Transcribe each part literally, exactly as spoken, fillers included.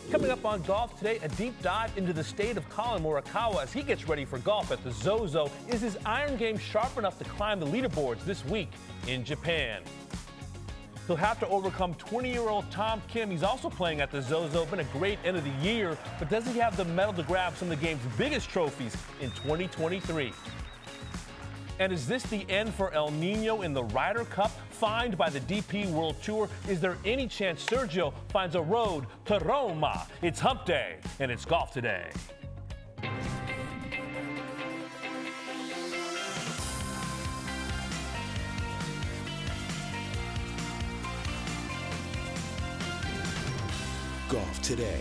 Coming up on Golf Today, a deep dive into the state of Collin Morikawa as he gets ready for golf at the Zozo. Is his iron game sharp enough to climb the leaderboards this week in Japan? He'll have to overcome twenty-year-old Tom Kim. He's also playing at the Zozo. Been a great end of the year, but does he have the medal to grab some of the game's biggest trophies in twenty twenty-three? And is this the end for El Nino in the Ryder Cup? Fined by the D P World Tour, is there any chance Sergio finds a road to Roma? It's Hump Day, and it's Golf Today. Golf Today.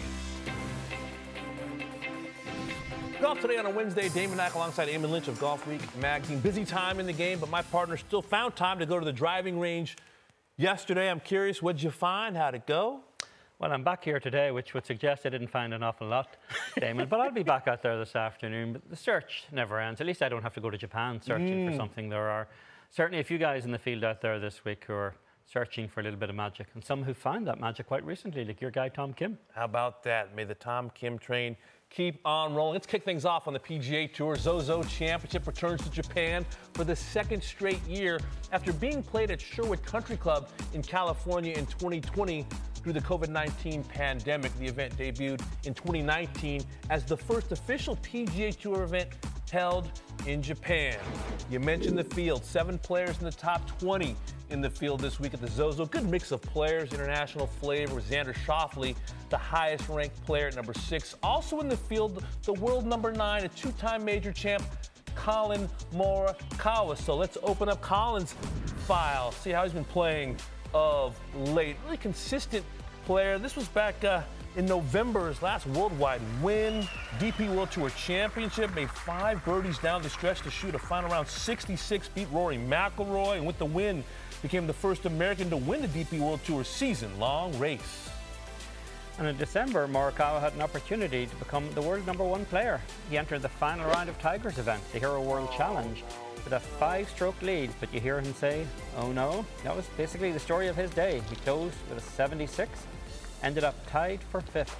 Golf Today on a Wednesday. Damon Knack alongside Eamon Lynch of Golf Week magazine. Busy time in the game, but my partner still found time to go to the driving range yesterday. I'm curious, what'd you find? How'd it go? Well, I'm back here today, which would suggest I didn't find an awful lot, Damon. But I'll be back out there this afternoon. But the search never ends. At least I don't have to go to Japan searching mm. for something. There are certainly a few guys in the field out there this week who are searching for a little bit of magic, and some who found that magic quite recently, like your guy Tom Kim. How about that? May the Tom Kim train keep on rolling. Let's kick things off on the P G A Tour. Zozo Championship returns to Japan for the second straight year after being played at Sherwood Country Club in California in twenty twenty through the COVID nineteen pandemic. The event debuted in twenty nineteen as the first official P G A Tour event held in Japan. You mentioned the field, seven players in the top twenty in the field this week at the Zozo. Good mix of players, international flavor. Xander Schauffele, the highest ranked player at number six. Also in the field, the world number nine, a two-time major champ, Collin Morikawa. So let's open up Collin's file, see how he's been playing of late. Really consistent player. This was back uh, in November, his last worldwide win. D P World Tour Championship, made five birdies down the stretch to shoot a final round sixty-six, beat Rory McIlroy, and with the win, became the first American to win the D P World Tour season-long race. And in December, Morikawa had an opportunity to become the world number one player. He entered the final round of Tiger's event, the Hero World Challenge, with a five-stroke lead, but you hear him say, oh no. That was basically the story of his day. He closed with a seventy-six, ended up tied for fifth.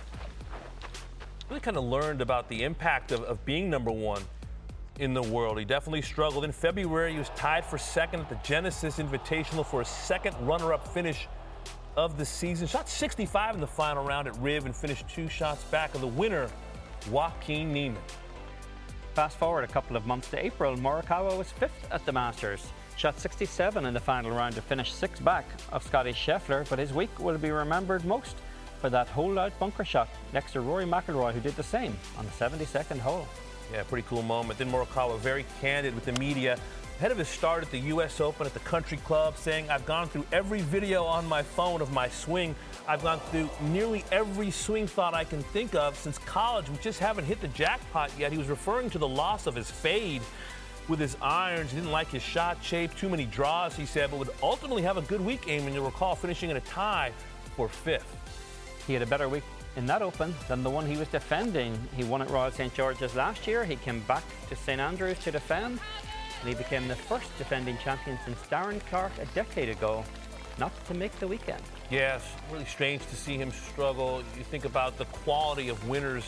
Really kind of learned about the impact of, of being number one in the world. He definitely struggled. In February, he was tied for second at the Genesis Invitational for a second runner-up finish of the season. Shot sixty-five in the final round at Riv and finished two shots back of the winner, Joaquin Niemann. Fast forward a couple of months to April, Morikawa was fifth at the Masters. Shot sixty-seven in the final round to finish six back of Scotty Scheffler, but his week will be remembered most for that hole-out bunker shot next to Rory McIlroy, who did the same on the seventy-second hole. Yeah, pretty cool moment. Then Morikawa very candid with the media ahead of his start at the U S Open at the Country Club, saying, I've gone through every video on my phone of my swing. I've gone through nearly every swing thought I can think of since college. We just haven't hit the jackpot yet. He was referring to the loss of his fade with his irons. He didn't like his shot shape, too many draws, he said, but would ultimately have a good week, Eamon. You'll recall finishing in a tie for fifth. He had a better week in that Open than the one he was defending. He won at Royal Saint George's last year. He came back to Saint Andrews to defend, and he became the first defending champion since Darren Clark a decade ago not to make the weekend. Yes, really strange to see him struggle. You think about the quality of winners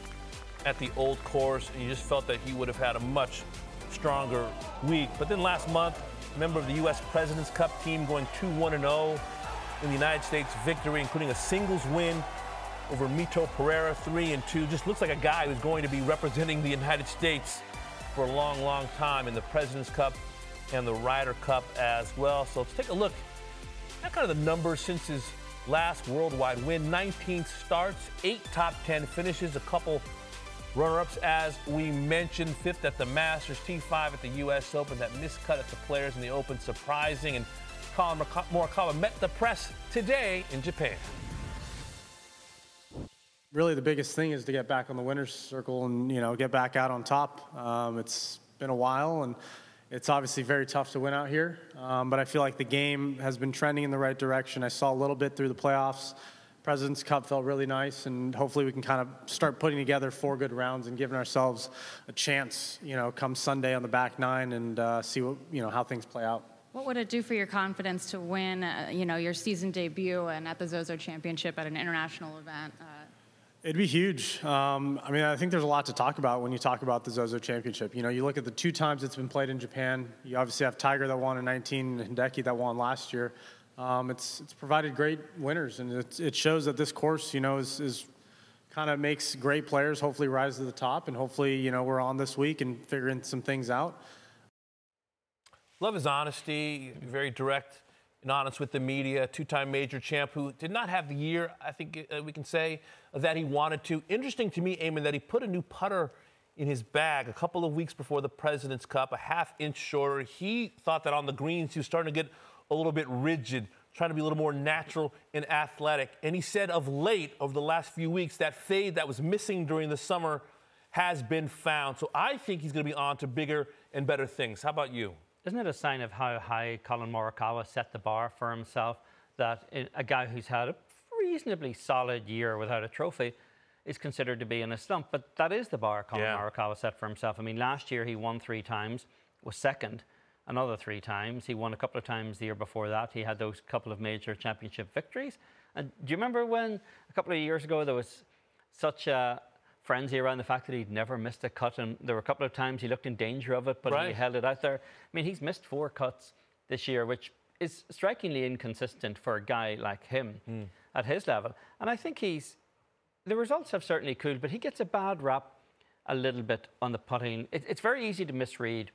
at the Old Course, and you just felt that he would have had a much stronger week. But then last month, a member of the U S President's Cup team going two one and oh in the United States victory, including a singles win over Mito Pereira, three and two. Just looks like a guy who's going to be representing the United States for a long, long time in the President's Cup and the Ryder Cup as well. So let's take a look at kind of the numbers since his last worldwide win. nineteen starts, eight top ten finishes, a couple runner-ups, as we mentioned. Fifth at the Masters, T five at the U S Open. That miscut at the Players in the Open, surprising. And Collin Morikawa met the press today in Japan. Really, the biggest thing is to get back on the winner's circle and, you know, get back out on top. Um, it's been a while, and it's obviously very tough to win out here. Um, but I feel like the game has been trending in the right direction. I saw a little bit through the playoffs. President's Cup felt really nice, and hopefully we can kind of start putting together four good rounds and giving ourselves a chance, you know, come Sunday on the back nine and uh, see what, you know, how things play out. What would it do for your confidence to win, uh, you know, your season debut and at the Zozo Championship at an international event? Uh, It'd be huge. Um, I mean, I think there's a lot to talk about when you talk about the Zozo Championship. You know, you look at the two times it's been played in Japan. You obviously have Tiger that won in nineteen, and Hideki that won last year. Um, it's it's provided great winners, and it, it shows that this course, you know, is, is kind of makes great players hopefully rise to the top, and hopefully, you know, we're on this week and figuring some things out. Love his honesty, very direct and honest with the media. Two-time major champ who did not have the year, I think uh, we can say, that he wanted to. Interesting to me, Eamon, that he put a new putter in his bag a couple of weeks before the President's Cup, a half inch shorter. He thought that on the greens he was starting to get a little bit rigid, trying to be a little more natural and athletic. And he said of late, over the last few weeks, that fade that was missing during the summer has been found. So I think he's going to be on to bigger and better things. How about you? Isn't it a sign of how high Colin Morikawa set the bar for himself, that a guy who's had a reasonably solid year without a trophy is considered to be in a slump? But that is the bar Colin yeah. Morikawa set for himself. I mean, last year he won three times, was second another three times. He won a couple of times the year before that. He had those couple of major championship victories. And do you remember when a couple of years ago there was such a frenzy around the fact that he'd never missed a cut, and there were a couple of times he looked in danger of it, but right. he held it out there. I mean, he's missed four cuts this year, which is strikingly inconsistent for a guy like him mm. at his level. And I think he's, the results have certainly cooled, but he gets a bad rap a little bit on the putting. It, it's very easy to misread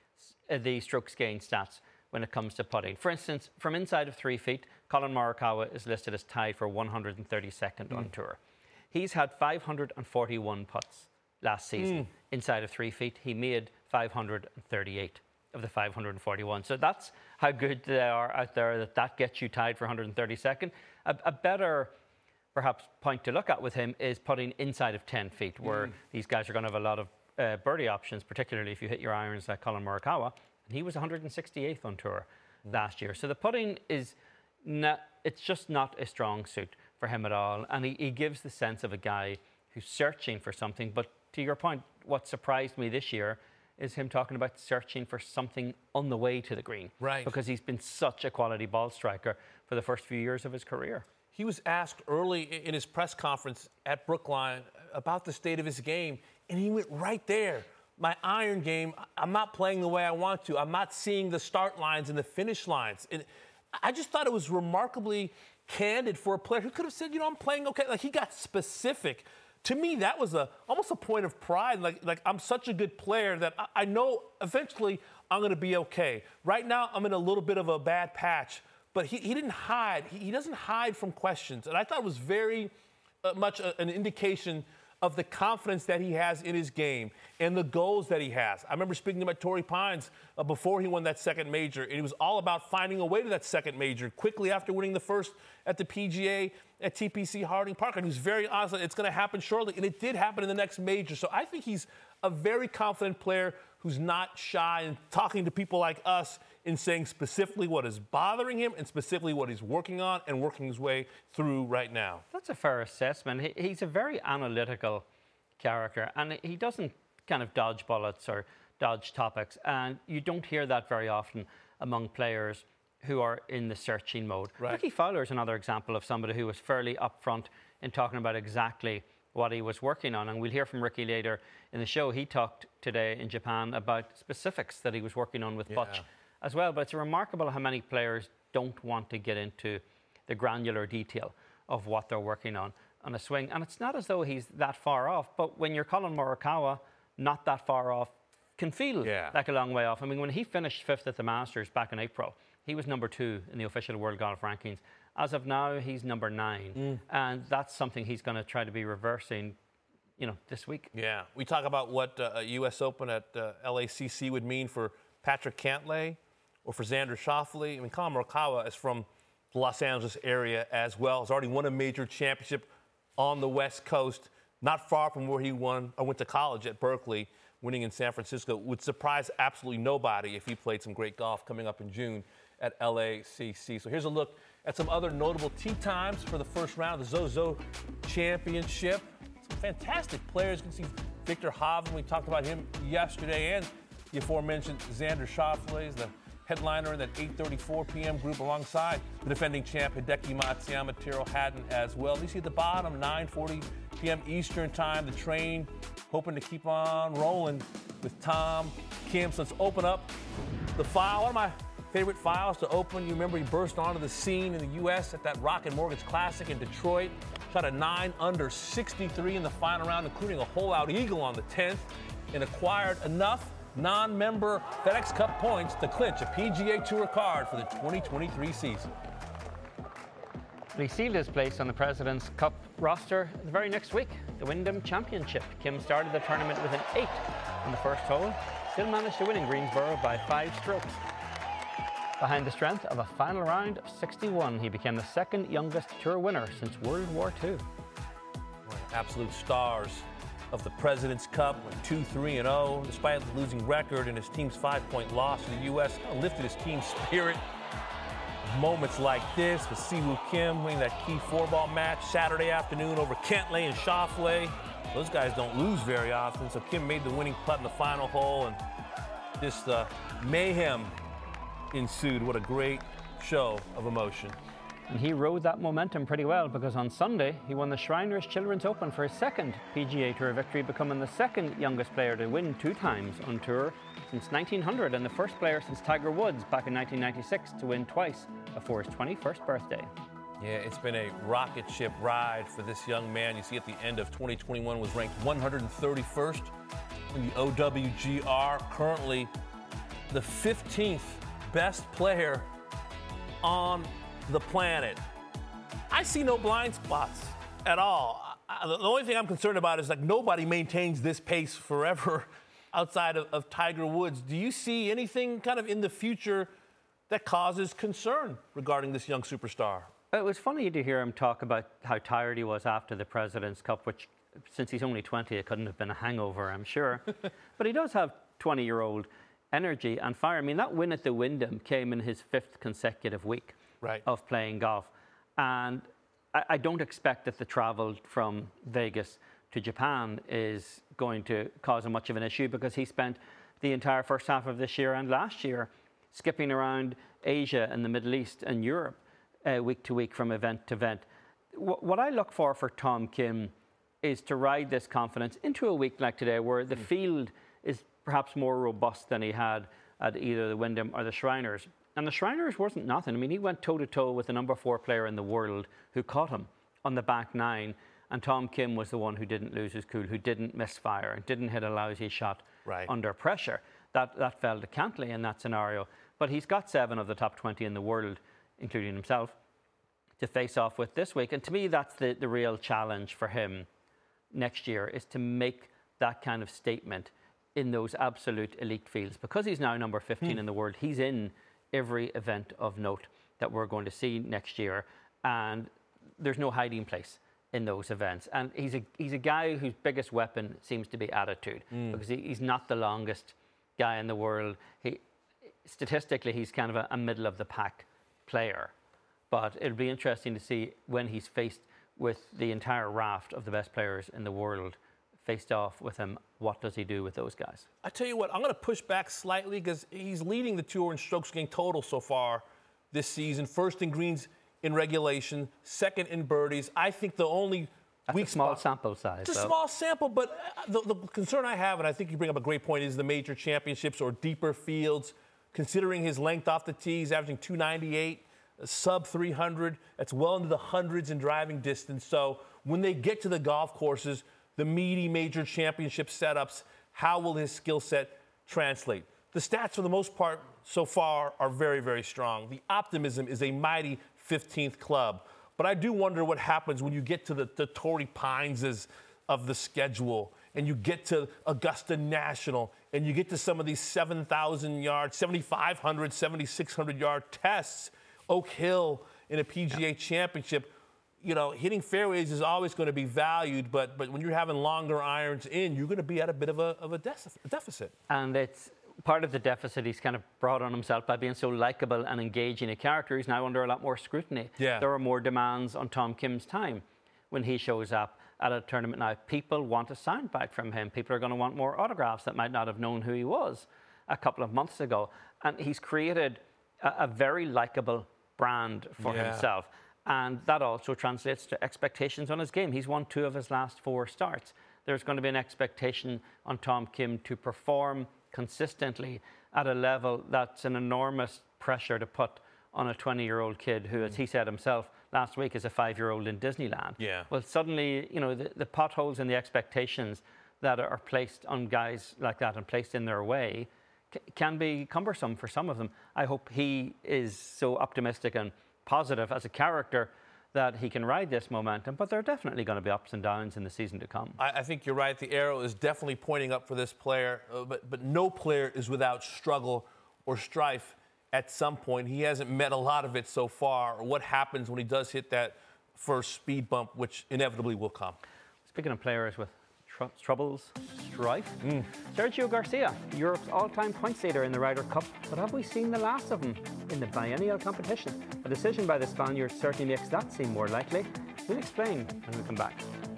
the strokes gained stats when it comes to putting. For instance, from inside of three feet, Colin Morikawa is listed as tied for one hundred thirty-second mm. on tour. He's had five hundred forty-one putts last season mm. inside of three feet. He made five hundred thirty-eight of the five hundred forty-one. So that's how good they are out there, that that gets you tied for one hundred thirty-second. A, a better, perhaps, point to look at with him is putting inside of ten feet, where mm. these guys are going to have a lot of uh, birdie options, particularly if you hit your irons like Colin Morikawa. And he was one hundred sixty-eighth on tour mm. last year. So the putting is, not, it's just not a strong suit for him at all, and he, he gives the sense of a guy who's searching for something. But to your point, what surprised me this year is him talking about searching for something on the way to the green, right? Because he's been such a quality ball striker for the first few years of his career. He was asked early in his press conference at Brookline about the state of his game, and he went right there. My iron game, I'm not playing the way I want to. I'm not seeing the start lines and the finish lines. And I just thought it was remarkably candid for a player who could have said, you know, I'm playing okay. Like, he got specific. To me, that was a almost a point of pride. Like, like I'm such a good player that I, I know eventually I'm going to be okay. Right now, I'm in a little bit of a bad patch. But he, he didn't hide. He, he doesn't hide from questions. And I thought it was very uh, much a, an indication of the confidence that he has in his game and the goals that he has. I remember speaking to him at Torrey Pines uh, before he won that second major, and it was all about finding a way to that second major quickly after winning the first at the P G A at T P C Harding Park. And he was very honest that it's going to happen shortly, and it did happen in the next major. So I think he's a very confident player who's not shy and talking to people like us in saying specifically what is bothering him and specifically what he's working on and working his way through right now. That's a fair assessment. He, he's a very analytical character, and he doesn't kind of dodge bullets or dodge topics. And you don't hear that very often among players who are in the searching mode. Right. Ricky Fowler is another example of somebody who was fairly upfront in talking about exactly what he was working on. And we'll hear from Ricky later in the show. He talked today in Japan about specifics that he was working on with yeah. Butch as well. But it's remarkable how many players don't want to get into the granular detail of what they're working on on a swing. And it's not as though he's that far off, but when you're Colin Morikawa, not that far off, can feel yeah. like a long way off. I mean, when he finished fifth at the Masters back in April, he was number two in the official World Golf Rankings. As of now, he's number nine. Mm. And that's something he's going to try to be reversing, you know, this week. Yeah. We talk about what uh, a U S Open at uh, L A C C would mean for Patrick Cantlay or for Xander Schauffele. I mean, Colin Morikawa is from the Los Angeles area as well. He's already won a major championship on the West Coast, not far from where he won or went to college at Berkeley, winning in San Francisco. Would surprise absolutely nobody if he played some great golf coming up in June at L A C C. So here's a look at some other notable tee times for the first round of the Zozo Championship. Some fantastic players. You can see Victor Hovland. We talked about him yesterday, and the aforementioned Xander Schauffele is the headliner in that eight thirty-four p.m. group alongside the defending champ Hideki Matsuyama, Tyrrell Hatton as well. You see at the bottom, nine forty p m Eastern time. The train hoping to keep on rolling with Tom Kim. So let's open up the file. One of my favorite files to open. You remember he burst onto the scene in the U S at that Rocket Mortgage Classic in Detroit. Shot a nine under sixty-three in the final round, including a hole-out eagle on the tenth, and acquired enough non-member FedEx Cup points to clinch a P G A Tour card for the twenty twenty-three season. He sealed his place on the President's Cup roster the very next week, the Wyndham Championship. Kim started the tournament with an eight on the first hole, still managed to win in Greensboro by five strokes. Behind the strength of a final round of sixty-one, he became the second youngest Tour winner since World War Two. Absolute stars of the President's Cup went two three and oh, despite the losing record and his team's five-point loss to the U S Lifted his team's spirit. Moments like this with Siwoo Kim winning that key four-ball match Saturday afternoon over Cantlay and Schauffele. Those guys don't lose very often, so Kim made the winning putt in the final hole, and just uh, mayhem ensued. What a great show of emotion. And he rode that momentum pretty well, because on Sunday he won the Shriners Children's Open for his second P G A Tour victory, becoming the second youngest player to win two times on tour since nineteen hundred, and the first player since Tiger Woods back in nineteen ninety-six to win twice before his twenty-first birthday. Yeah, it's been a rocket ship ride for this young man. You see at the end of twenty twenty-one was ranked one hundred thirty-first in the O W G R, currently the fifteenth best player on the planet. I see no blind spots at all. I, the only thing I'm concerned about is like nobody maintains this pace forever outside of, of Tiger Woods. Do you see anything kind of in the future that causes concern regarding this young superstar? It was funny to hear him talk about how tired he was after the President's Cup, which, since he's only twenty, it couldn't have been a hangover, I'm sure. But he does have twenty-year-old energy and fire. I mean, that win at the Wyndham came in his fifth consecutive week right. of playing golf. And I, I don't expect that the travel from Vegas to Japan is going to cause him much of an issue, because he spent the entire first half of this year and last year skipping around Asia and the Middle East and Europe uh, week to week from event to event. W- what I look for for Tom Kim is to ride this confidence into a week like today, where the mm. field is perhaps more robust than he had at either the Wyndham or the Shriners. And the Shriners wasn't nothing. I mean, he went toe-to-toe with the number four player in the world who caught him on the back nine. And Tom Kim was the one who didn't lose his cool, who didn't misfire, and didn't hit a lousy shot right. under pressure. That, that fell to Cantlay in that scenario. But he's got seven of the top twenty in the world, including himself, to face off with this week. And to me, that's the, the real challenge for him next year, is to make that kind of statement in those absolute elite fields. Because he's now number fifteen hmm. in the world, he's in every event of note that we're going to see next year. And there's no hiding place in those events. And he's a he's a guy whose biggest weapon seems to be attitude, mm. because he, he's not the longest guy in the world. He statistically, he's kind of a, a middle of the pack player. But it'll be interesting to see when he's faced with the entire raft of the best players in the world faced off with him, what does he do with those guys? I tell you what, I'm going to push back slightly, because he's leading the tour in strokes gained total so far this season. First in greens in regulation, second in birdies. I think the only That's weak a small spot, sample size. It's a though. small sample, but the, the concern I have, and I think you bring up a great point, is the major championships or deeper fields. Considering his length off the tee, he's averaging two ninety-eight, sub three hundred. That's well into the hundreds in driving distance. So when they get to the golf courses, the meaty major championship setups, how will his skill set translate? The stats, for the most part, so far are very, very strong. The optimism is a mighty fifteenth club. But I do wonder what happens when you get to the, the Torrey Pineses of the schedule, and you get to Augusta National, and you get to some of these seven thousand yard, seventy-five hundred, seventy-six hundred yard tests, Oak Hill in a P G A yeah. championship. You know, hitting fairways is always going to be valued, but but when you're having longer irons in, you're going to be at a bit of a, of a deficit. And it's part of the deficit he's kind of brought on himself by being so likable and engaging a character. He's now under a lot more scrutiny. Yeah. There are more demands on Tom Kim's time when he shows up at a tournament now. People want a soundbite from him. People are going to want more autographs that might not have known who he was a couple of months ago. And he's created a, a very likable brand for yeah. himself. And that also translates to expectations on his game. He's won two of his last four starts. There's going to be an expectation on Tom Kim to perform consistently at a level that's an enormous pressure to put on a twenty-year-old kid who, as he said himself last week, is a five-year-old in Disneyland. Yeah. Well, suddenly, you know, the, the potholes and the expectations that are placed on guys like that and placed in their way c- can be cumbersome for some of them. I hope he is so optimistic and positive as a character that he can ride this momentum, but there are definitely going to be ups and downs in the season to come. I, I think you're right. The arrow is definitely pointing up for this player, uh, but, but no player is without struggle or strife at some point. He hasn't met a lot of it so far. What happens when he does hit that first speed bump, which inevitably will come? Speaking of players with tr- troubles, strife, mm. Sergio Garcia, Europe's all-time points leader in the Ryder Cup, but have we seen the last of him in the biennial competition? A decision by the Spaniard certainly makes that seem more likely. We'll explain when we come back.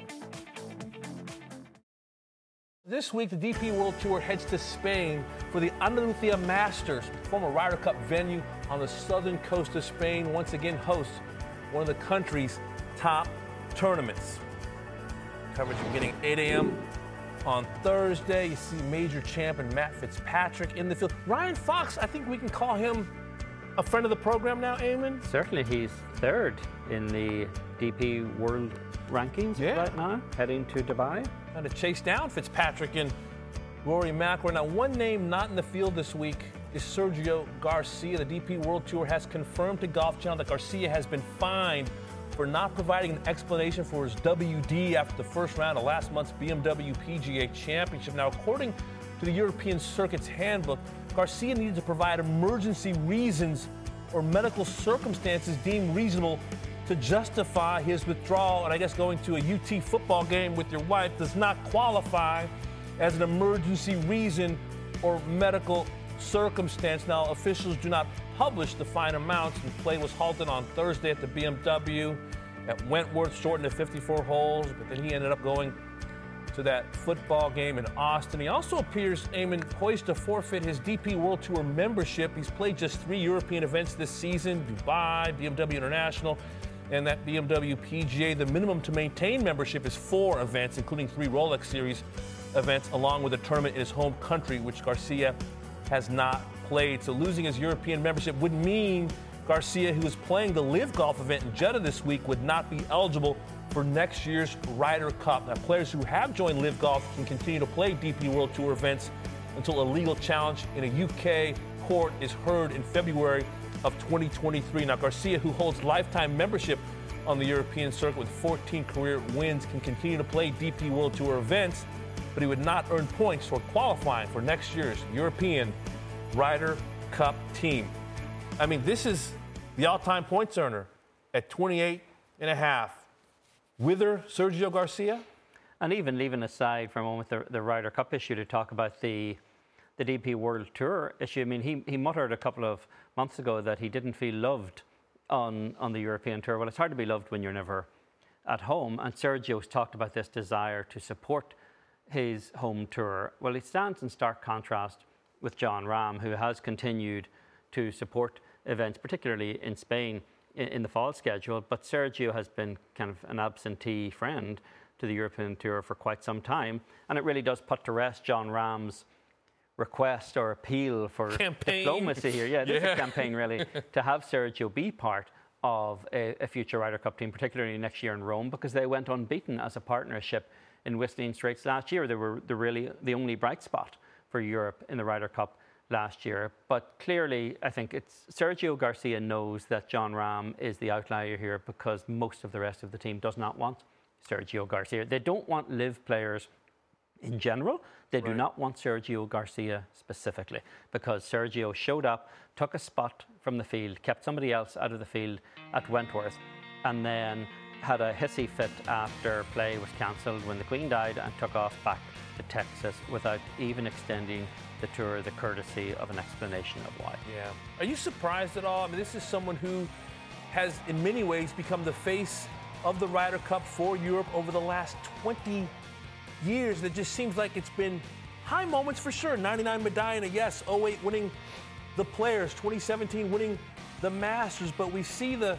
This week, the D P World Tour heads to Spain for the Andalucía Masters, former Ryder Cup venue on the southern coast of Spain, once again hosts one of the country's top tournaments. Coverage beginning at eight a.m. on Thursday. You see major champion Matt Fitzpatrick in the field. Ryan Fox, I think we can call him a friend of the program now, Eamon? Certainly, he's third in the D P World rankings yeah. right now, heading to Dubai. Trying to chase down Fitzpatrick and Rory McIlroy. Now, one name not in the field this week is Sergio Garcia. The D P World Tour has confirmed to Golf Channel that Garcia has been fined for not providing an explanation for his W D after the first round of last month's B M W P G A Championship. Now, according to the European Circuit's handbook, Garcia needed to provide emergency reasons or medical circumstances deemed reasonable to justify his withdrawal. And I guess going to a U T football game with your wife does not qualify as an emergency reason or medical circumstance. Now, officials do not publish the fine amounts, and play was halted on Thursday at the B M W at Wentworth, shortened to fifty-four holes, but then he ended up going to that football game in Austin. He also appears, Eamon, poised to forfeit his D P World Tour membership. He's played just three European events this season, Dubai, B M W International, and that B M W P G A. The minimum to maintain membership is four events, including three Rolex Series events, along with a tournament in his home country, which Garcia has not played. So losing his European membership would mean Garcia, who is playing the Live Golf event in Jeddah this week, would not be eligible for next year's Ryder Cup. Now, players who have joined Live Golf can continue to play D P World Tour events until a legal challenge in a U K court is heard in February of twenty twenty-three. Now, Garcia, who holds lifetime membership on the European circuit with fourteen career wins, can continue to play D P World Tour events, but he would not earn points for qualifying for next year's European Ryder Cup team. I mean, this is the all-time points earner at twenty-eight and a half. Whither Sergio Garcia? And even leaving aside for a moment the, the Ryder Cup issue to talk about the the D P World Tour issue, I mean, he, he muttered a couple of months ago that he didn't feel loved on, on the European Tour. Well, it's hard to be loved when you're never at home. And Sergio's talked about this desire to support his home tour. Well, it stands in stark contrast with Jon Rahm, who has continued to support events, particularly in Spain, in, in the fall schedule. But Sergio has been kind of an absentee friend to the European Tour for quite some time. And it really does put to rest Jon Rahm's request or appeal for campaign. diplomacy here. Yeah, this yeah. is a campaign, really, to have Sergio be part of a, a future Ryder Cup team, particularly next year in Rome, because they went unbeaten as a partnership in Whistling Straits last year. They were the really the only bright spot for Europe in the Ryder Cup last year. But clearly, I think it's Sergio Garcia knows that Jon Rahm is the outlier here because most of the rest of the team does not want Sergio Garcia. They don't want live players in general. They do right. not want Sergio Garcia specifically, because Sergio showed up, took a spot from the field, kept somebody else out of the field at Wentworth, and then had a hissy fit after play was cancelled when the Queen died, and took off back to Texas without even extending the tour the courtesy of an explanation of why. Yeah. Are you surprised at all? I mean, this is someone who has in many ways become the face of the Ryder Cup for Europe over the last twenty years. That just seems like it's been high moments for sure. ninety-nine Medina, yes. oh eight winning the Players, twenty seventeen winning the Masters, but we see the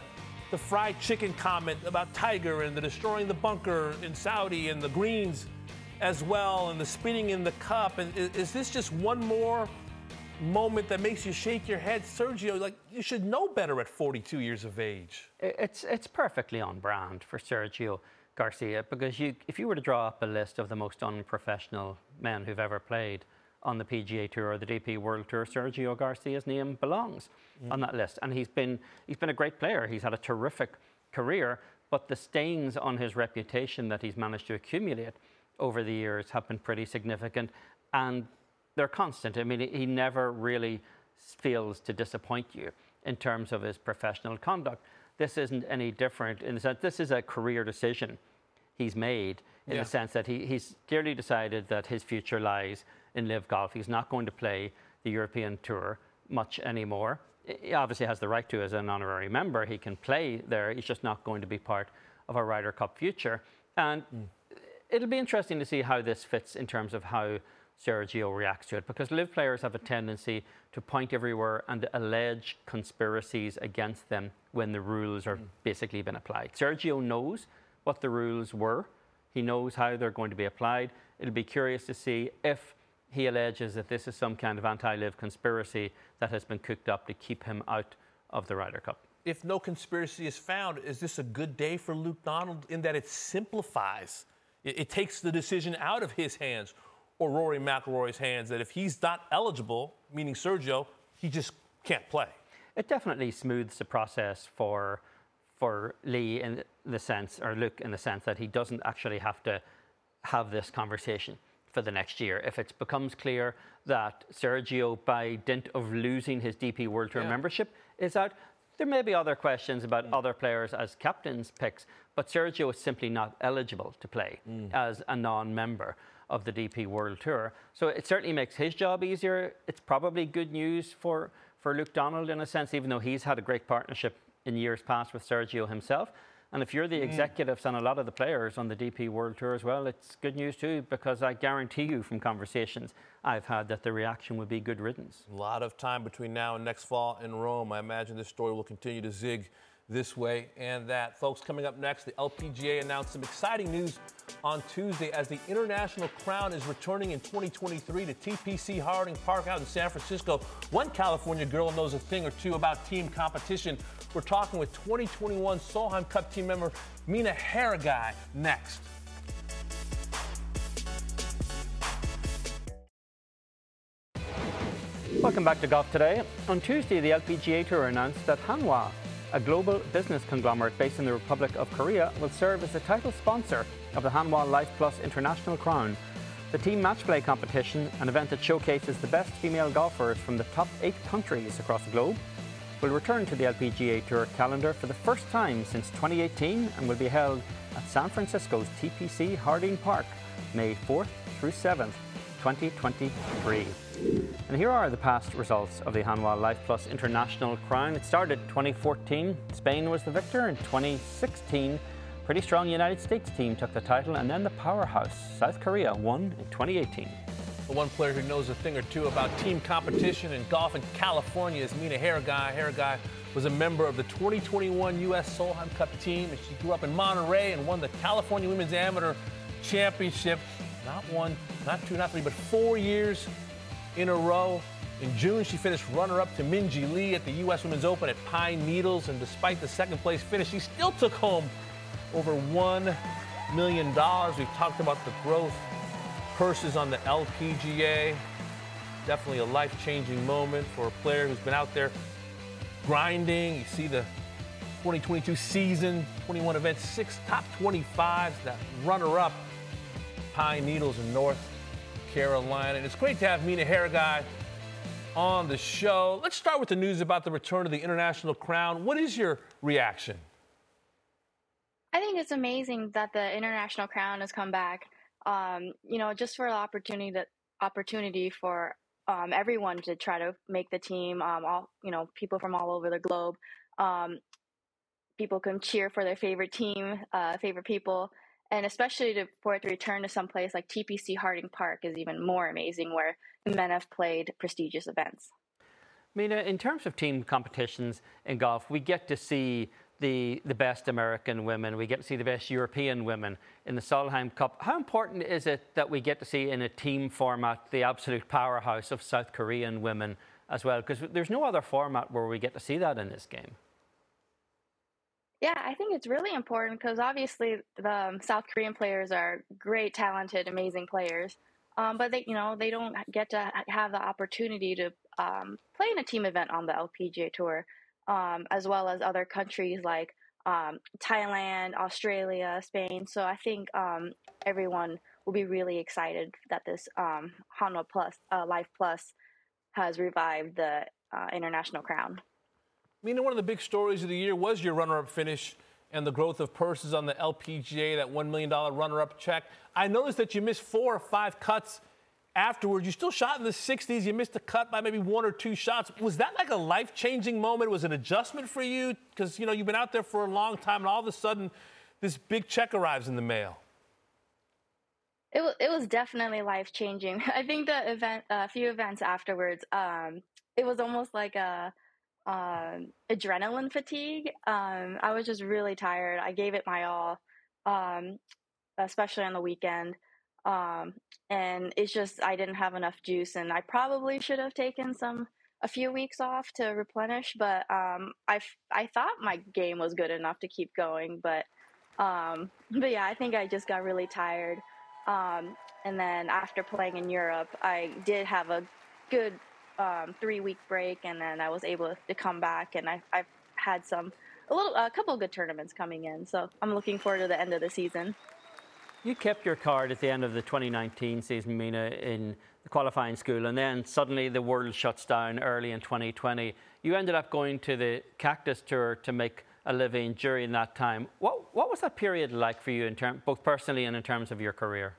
the fried chicken comment about Tiger and the destroying the bunker in Saudi and the greens as well and the spinning in the cup. And is, is this just one more moment that makes you shake your head? Sergio, like, you should know better at forty-two years of age. It's, it's perfectly on brand for Sergio Garcia, because you, if you were to draw up a list of the most unprofessional men who've ever played on the P G A Tour or the D P World Tour, Sergio Garcia's name belongs mm. on that list. And he's been he's been a great player. He's had a terrific career, but the stains on his reputation that he's managed to accumulate over the years have been pretty significant, and they're constant. I mean, he never really fails to disappoint you in terms of his professional conduct. This isn't any different in the sense this is a career decision he's made in yeah. the sense that he, he's clearly decided that his future lies in Live Golf. He's not going to play the European Tour much anymore. He obviously has the right to as an honorary member. He can play there. He's just not going to be part of a Ryder Cup future. And mm. it'll be interesting to see how this fits in terms of how Sergio reacts to it, because Live players have a tendency to point everywhere and allege conspiracies against them when the rules are mm. basically been applied. Sergio knows what the rules were. He knows how they're going to be applied. It'll be curious to see if he alleges that this is some kind of anti-Live conspiracy that has been cooked up to keep him out of the Ryder Cup. If no conspiracy is found, is this a good day for Luke Donald in that it simplifies? It, it takes the decision out of his hands or Rory McIlroy's hands, that if he's not eligible, meaning Sergio, he just can't play. It definitely smooths the process for for Lee in the sense, or Luke in the sense that he doesn't actually have to have this conversation for the next year. If it becomes clear that Sergio, by dint of losing his D P World Tour yeah. membership, is out, there may be other questions about mm. other players as captain's picks, but Sergio is simply not eligible to play mm. as a non-member of the D P World Tour. So it certainly makes his job easier. It's probably good news for, for Luke Donald in a sense, even though he's had a great partnership in years past with Sergio himself. And if you're the executives and a lot of the players on the D P World Tour as well, it's good news too, because I guarantee you from conversations I've had that the reaction would be good riddance. A lot of time between now and next fall in Rome. I imagine this story will continue to zig this way and that. Folks, coming up next, the L P G A announced some exciting news on Tuesday as the International Crown is returning in twenty twenty-three to T P C Harding Park out in San Francisco. One California girl knows a thing or two about team competition. We're talking with twenty twenty-one Solheim Cup team member Mina Haragai next. Welcome back to Golf Today. On Tuesday, the L P G A Tour announced that Hanwha, a global business conglomerate based in the Republic of Korea, will serve as the title sponsor of the Hanwha Life Plus International Crown, the team match play competition, an event that showcases the best female golfers from the top eight countries across the globe, will return to the L P G A Tour calendar for the first time since twenty eighteen and will be held at San Francisco's T P C Harding Park, May fourth through seventh, twenty twenty-three. And here are the past results of the Hanwha Life Plus International Crown. It started twenty fourteen. Spain was the victor. In twenty sixteen, pretty strong United States team took the title, and then the powerhouse South Korea won in twenty eighteen. The one player who knows a thing or two about team competition and golf in California is Mina Haragai. Haragai was a member of the twenty twenty-one U S Solheim Cup team, and she grew up in Monterey and won the California Women's Amateur Championship. Not one, not two, not three, but four years in a row. In June, she finished runner-up to Minjee Lee at the U S Women's Open at Pine Needles, and despite the second-place finish, she still took home over one million dollars. We've talked about the growth purses on the L P G A. Definitely a life-changing moment for a player who's been out there grinding. You see the twenty twenty-two season, twenty-one events, six top twenty-fives, that runner-up, Pine Needles in North Carolina. And it's great to have Mina Haragai on the show. Let's start with the news about the return of the International Crown. What is your reaction? I think it's amazing that the International Crown has come back. Um, you know, just for the opportunity that opportunity for um, everyone to try to make the team. Um, all you know, people from all over the globe. Um, people can cheer for their favorite team, uh, favorite people, and especially to, for it to return to some place like T P C Harding Park is even more amazing, where the men have played prestigious events. Mina, in terms of team competitions in golf, we get to see the, the best American women. We get to see the best European women in the Solheim Cup. How important is it that we get to see in a team format the absolute powerhouse of South Korean women as well? Because there's no other format where we get to see that in this game. Yeah, I think it's really important because obviously the um, South Korean players are great, talented, amazing players. Um, but they, you know, they don't get to have the opportunity to um, play in a team event on the L P G A Tour, um, as well as other countries like um, Thailand, Australia, Spain. So I think um, everyone will be really excited that this um, Hanwha Plus, uh, Life Plus, has revived the uh, international crown. Mina, one of the big stories of the year was your runner-up finish and the growth of purses on the L P G A, that one million dollars runner-up check. I noticed that you missed four or five cuts afterwards. You still shot in the sixties. You missed a cut by maybe one or two shots. Was that like a life-changing moment? Was it an adjustment for you? Because, you know, you've been out there for a long time, and all of a sudden this big check arrives in the mail. It was, it was definitely life-changing. I think the event, a uh, few events afterwards, um, it was almost like a Um, adrenaline fatigue. Um, I was just really tired. I gave it my all, um, especially on the weekend. Um, and it's just, I didn't have enough juice, and I probably should have taken some, a few weeks off to replenish, but, um, I, I thought my game was good enough to keep going, but, um, but yeah, I think I just got really tired. Um, and then after playing in Europe, I did have a good Um, three-week break, and then I was able to come back, and I, I've had some, a little, a couple of good tournaments coming in, so I'm looking forward to the end of the season. You kept your card at the end of the twenty nineteen season, Mina, in the qualifying school, and then suddenly the world shuts down early in twenty twenty. You ended up going to the Cactus Tour to make a living during that time. What what was that period like for you, in term, both personally and in terms of your career?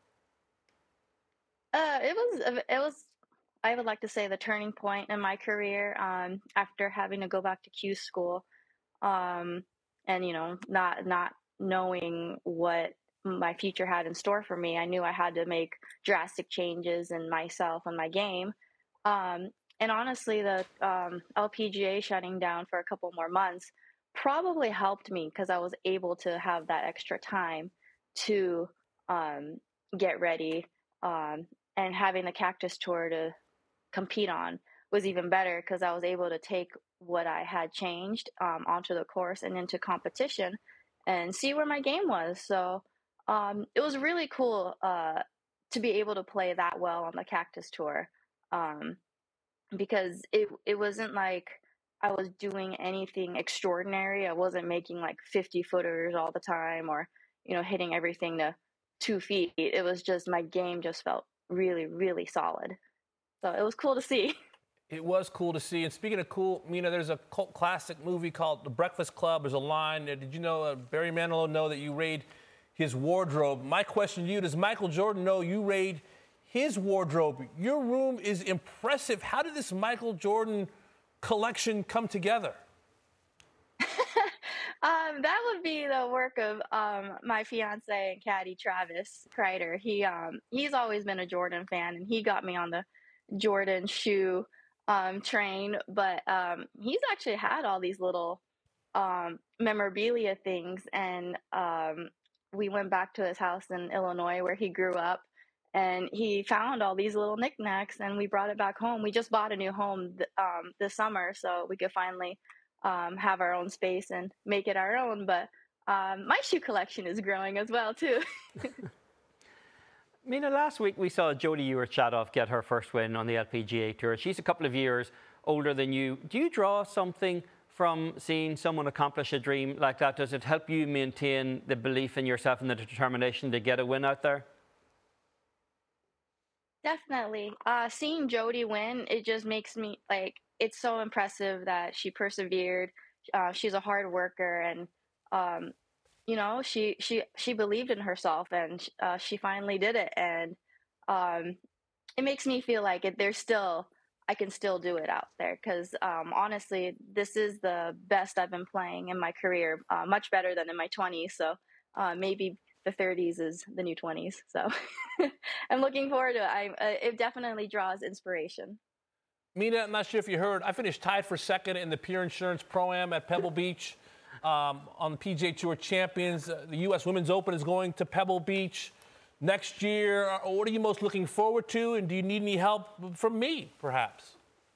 Uh, it was, it was. I would like to say the turning point in my career, um, after having to go back to Q school, um, and, you know, not, not knowing what my future had in store for me. I knew I had to make drastic changes in myself and my game. Um, and honestly, the um, L P G A shutting down for a couple more months probably helped me, because I was able to have that extra time to um, get ready, um, and having the Cactus Tour to compete on was even better, because I was able to take what I had changed um, onto the course and into competition and see where my game was. So um, it was really cool uh, to be able to play that well on the Cactus Tour, um, because it it wasn't like I was doing anything extraordinary. I wasn't making like fifty footers all the time, or, you know, hitting everything to two feet. It was just, my game just felt really, really solid. So it was cool to see. It was cool to see. And speaking of cool, Mina, there's a cult classic movie called The Breakfast Club. There's a line. Did you know, uh, Barry Manilow know that you raid his wardrobe? My question to you, does Michael Jordan know you raid his wardrobe? Your room is impressive. How did this Michael Jordan collection come together? um, that would be the work of um, my fiance and caddy, Travis Kreider. He um, he's always been a Jordan fan, and he got me on the Jordan shoe um, train, but um, he's actually had all these little um, memorabilia things, and um, we went back to his house in Illinois where he grew up, and he found all these little knickknacks, and we brought it back home. We just bought a new home th- um, this summer, so we could finally um, have our own space and make it our own, but um, my shoe collection is growing as well, too. Mina, last week we saw Jody Ewart-Shadoff get her first win on the L P G A Tour. She's a couple of years older than you. Do you draw something from seeing someone accomplish a dream like that? Does it help you maintain the belief in yourself and the determination to get a win out there? Definitely. Uh, seeing Jody win, it just makes me, like, it's so impressive that she persevered. Uh, she's a hard worker, and um, you know, she she she believed in herself, and uh, she finally did it. And um, it makes me feel like it, there's still, I can still do it out there, because um, honestly, this is the best I've been playing in my career, uh, much better than in my twenties. So uh, maybe the thirties is the new twenties. So I'm looking forward to it. I, uh, it definitely draws inspiration. Mina, I'm not sure if you heard, I finished tied for second in the Pure Insurance Pro-Am at Pebble Beach. um, on the P G A Tour champions. Uh, the U S Women's Open is going to Pebble Beach next year. What are you most looking forward to, and do you need any help from me, perhaps?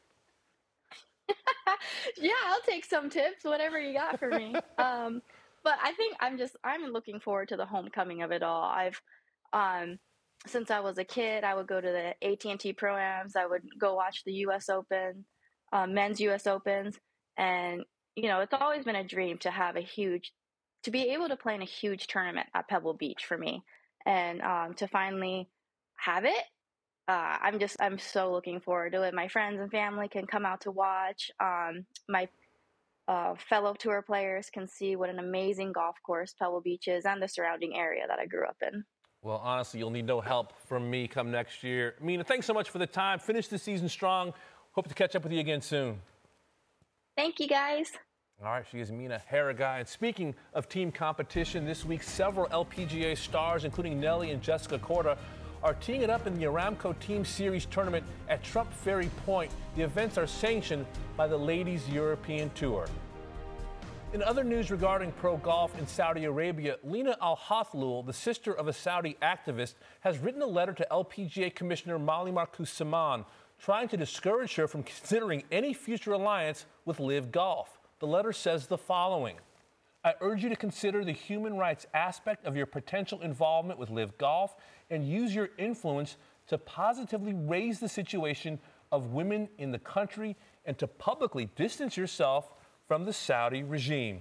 Yeah, I'll take some tips, whatever you got for me. um, but I think I'm just I'm looking forward to the homecoming of it all. I've um, since I was a kid, I would go to the A T and T Pro-Ams. I would go watch the U S Open, uh, men's U S Opens, and you know it's always been a dream to have a huge, to be able to play in a huge tournament at Pebble Beach for me, and um, to finally have it. Uh, I'm just, I'm so looking forward to it. My friends and family can come out to watch. Um, my uh, fellow tour players can see what an amazing golf course Pebble Beach is and the surrounding area that I grew up in. Well, honestly, you'll need no help from me come next year. Mina, thanks so much for the time. Finish the season strong. Hope to catch up with you again soon. Thank you, guys. All right, she is Mina Haragai. And speaking of team competition, this week several L P G A stars, including Nelly and Jessica Korda, are teeing it up in the Aramco Team Series tournament at Trump Ferry Point. The events are sanctioned by the Ladies European Tour. In other news regarding pro golf in Saudi Arabia, Lena Al Hathlul, the sister of a Saudi activist, has written a letter to L P G A Commissioner Molly Marcoux Samaan, trying to discourage her from considering any future alliance with LIV Golf. The letter says the following: I urge you to consider the human rights aspect of your potential involvement with LIV Golf and use your influence to positively raise the situation of women in the country and to publicly distance yourself from the Saudi regime.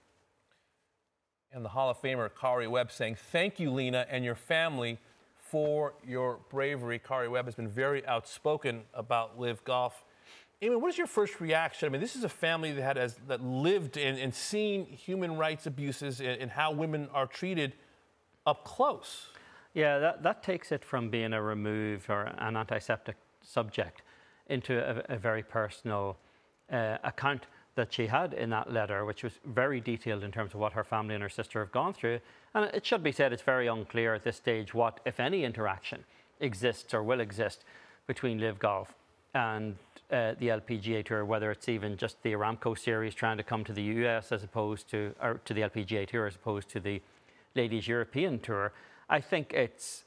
And the Hall of Famer Kari Webb saying, thank you, Lena, and your family for your bravery. Kari Webb has been very outspoken about LIV Golf. Eamon, what is your first reaction? I mean, this is a family that had as, that lived and, and seen human rights abuses and, and how women are treated up close. Yeah, that, that takes it from being a removed or an antiseptic subject into a, a very personal uh, account that she had in that letter, which was very detailed in terms of what her family and her sister have gone through. And it should be said, it's very unclear at this stage what, if any, interaction exists or will exist between LIV Golf and uh, the L P G A Tour, whether it's even just the Aramco Series trying to come to the U S as opposed to, or to the L P G A Tour as opposed to the Ladies European Tour. I think it's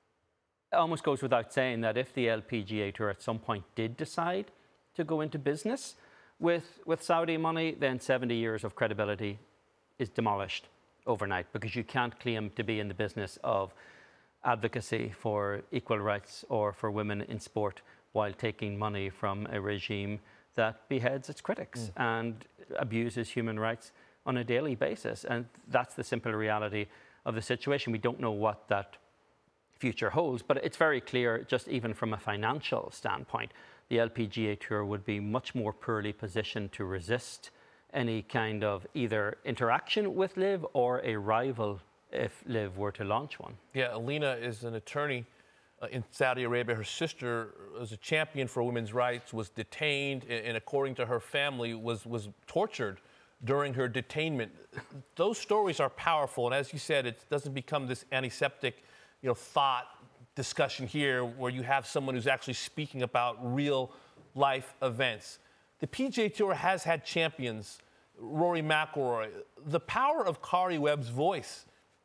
it almost goes without saying that if the L P G A Tour at some point did decide to go into business with, with Saudi money, then seventy years of credibility is demolished overnight, because you can't claim to be in the business of advocacy for equal rights or for women in sport while taking money from a regime that beheads its critics mm. and abuses human rights on a daily basis. And that's the simple reality of the situation. We don't know what that future holds, but it's very clear, just even from a financial standpoint, the L P G A Tour would be much more poorly positioned to resist any kind of either interaction with LIV or a rival if LIV were to launch one. Yeah, Alina is an attorney uh, in Saudi Arabia. Her sister was a champion for women's rights, was detained, and, and according to her family, was, was tortured during her detainment. Those stories are powerful, and as you said, it doesn't become this antiseptic, you know, thought discussion here where you have someone who's actually speaking about real life events. The P G A Tour has had champions, Rory McIlroy. The power of Kari Webb's voice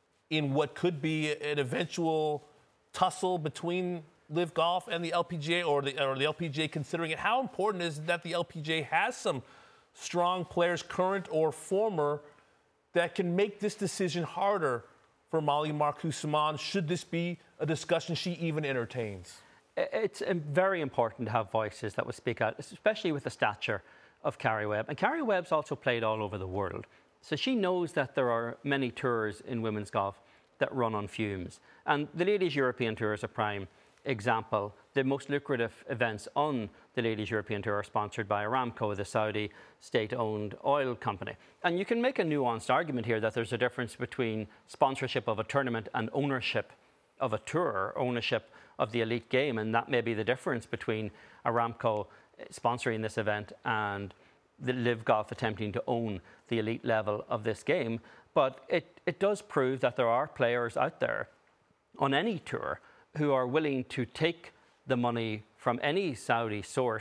in what could be an eventual tussle between LIV Golf and the L P G A, or the, or the L P G A considering it. How important is it that the L P G A has some strong players, current or former, that can make this decision harder for Molly Marcoux Samaan, should this be a discussion she even entertains? It's very important to have voices that will speak out, especially with the stature of Kari Webb. And Kari Webb's also played all over the world. So she knows that there are many tours in women's golf that run on fumes. And the Ladies European Tour is a prime example. The most lucrative events on the Ladies European Tour are sponsored by Aramco, the Saudi state-owned oil company. And you can make a nuanced argument here that there's a difference between sponsorship of a tournament and ownership of a tour, ownership of the elite game, and that may be the difference between Aramco sponsoring this event and the LIV Golf attempting to own the elite level of this game. But it, it does prove that there are players out there on any tour who are willing to take the money from any Saudi source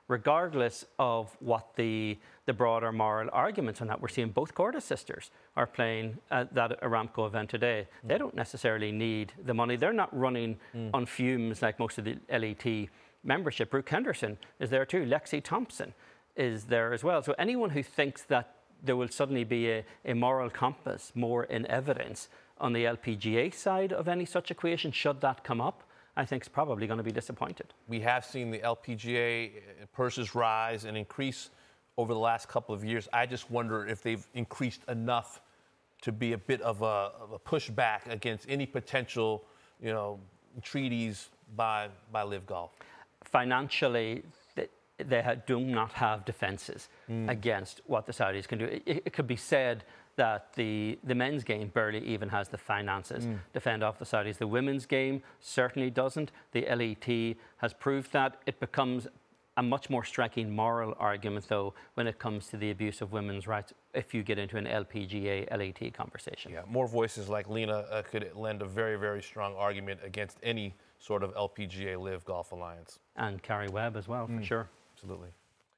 regardless of what the the broader moral arguments on that. We're seeing both Cordes sisters are playing at that Aramco event today. Mm. They don't necessarily need the money. They're not running mm. on fumes like most of the L E T membership. Brooke Henderson is there too. Lexi Thompson is there as well. So anyone who thinks that there will suddenly be a, a moral compass more in evidence on the L P G A side of any such equation, should that come up, I think is probably going to be disappointed. We have seen the L P G A purses rise and increase over the last couple of years. I just wonder if they've increased enough to be a bit of a, of a pushback against any potential, you know, treaties by by Live Golf. Financially, they, they ha- do not have defences mm. against what the Saudis can do. It, it could be said that the, the men's game barely even has the finances mm. to fend off the Saudis. The women's game certainly doesn't. The L E T has proved that. It becomes a much more striking moral argument, though, when it comes to the abuse of women's rights if you get into an L P G A L E T conversation. Yeah, more voices like Lena uh, could lend a very, very strong argument against any sort of L P G A Live Golf Alliance. And Carrie Webb as well, for mm. sure. Absolutely.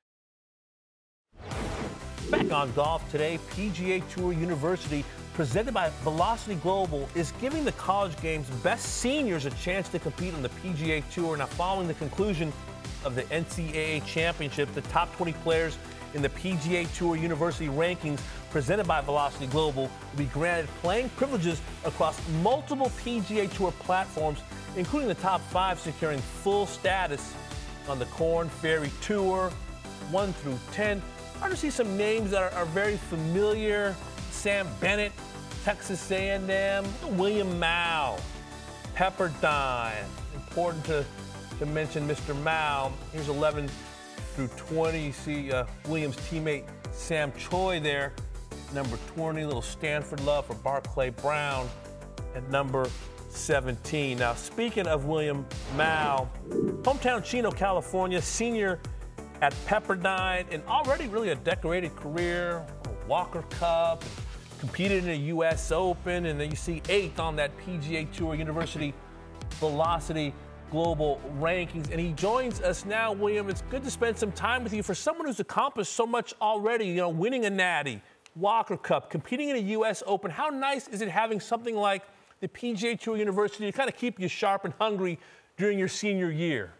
Back on golf today, P G A Tour University, presented by Velocity Global, is giving the college game's best seniors a chance to compete on the P G A Tour. Now, following the conclusion of the N C A A Championship, the top twenty players in the P G A Tour University rankings presented by Velocity Global will be granted playing privileges across multiple P G A Tour platforms, including the top five securing full status on the Korn Ferry Tour, one through ten. I want to see some names that are, are very familiar. Sam Bennett, Texas A and M, William Mao, Pepperdine. Important to, to mention Mister Mao. Here's eleven through twenty. You see uh, Williams' teammate Sam Choi there. Number twenty, little Stanford love for Barclay Brown at number seventeen. Now, speaking of William Mao, hometown Chino, California, senior at Pepperdine, and already really a decorated career, Walker Cup, competed in a U S Open, and then you see eighth on that P G A Tour University Velocity Global rankings. And he joins us now, William. It's good to spend some time with you. For someone who's accomplished so much already, you know, winning a Natty, Walker Cup, competing in a U S Open, how nice is it having something like the P G A Tour University to kind of keep you sharp and hungry during your senior year?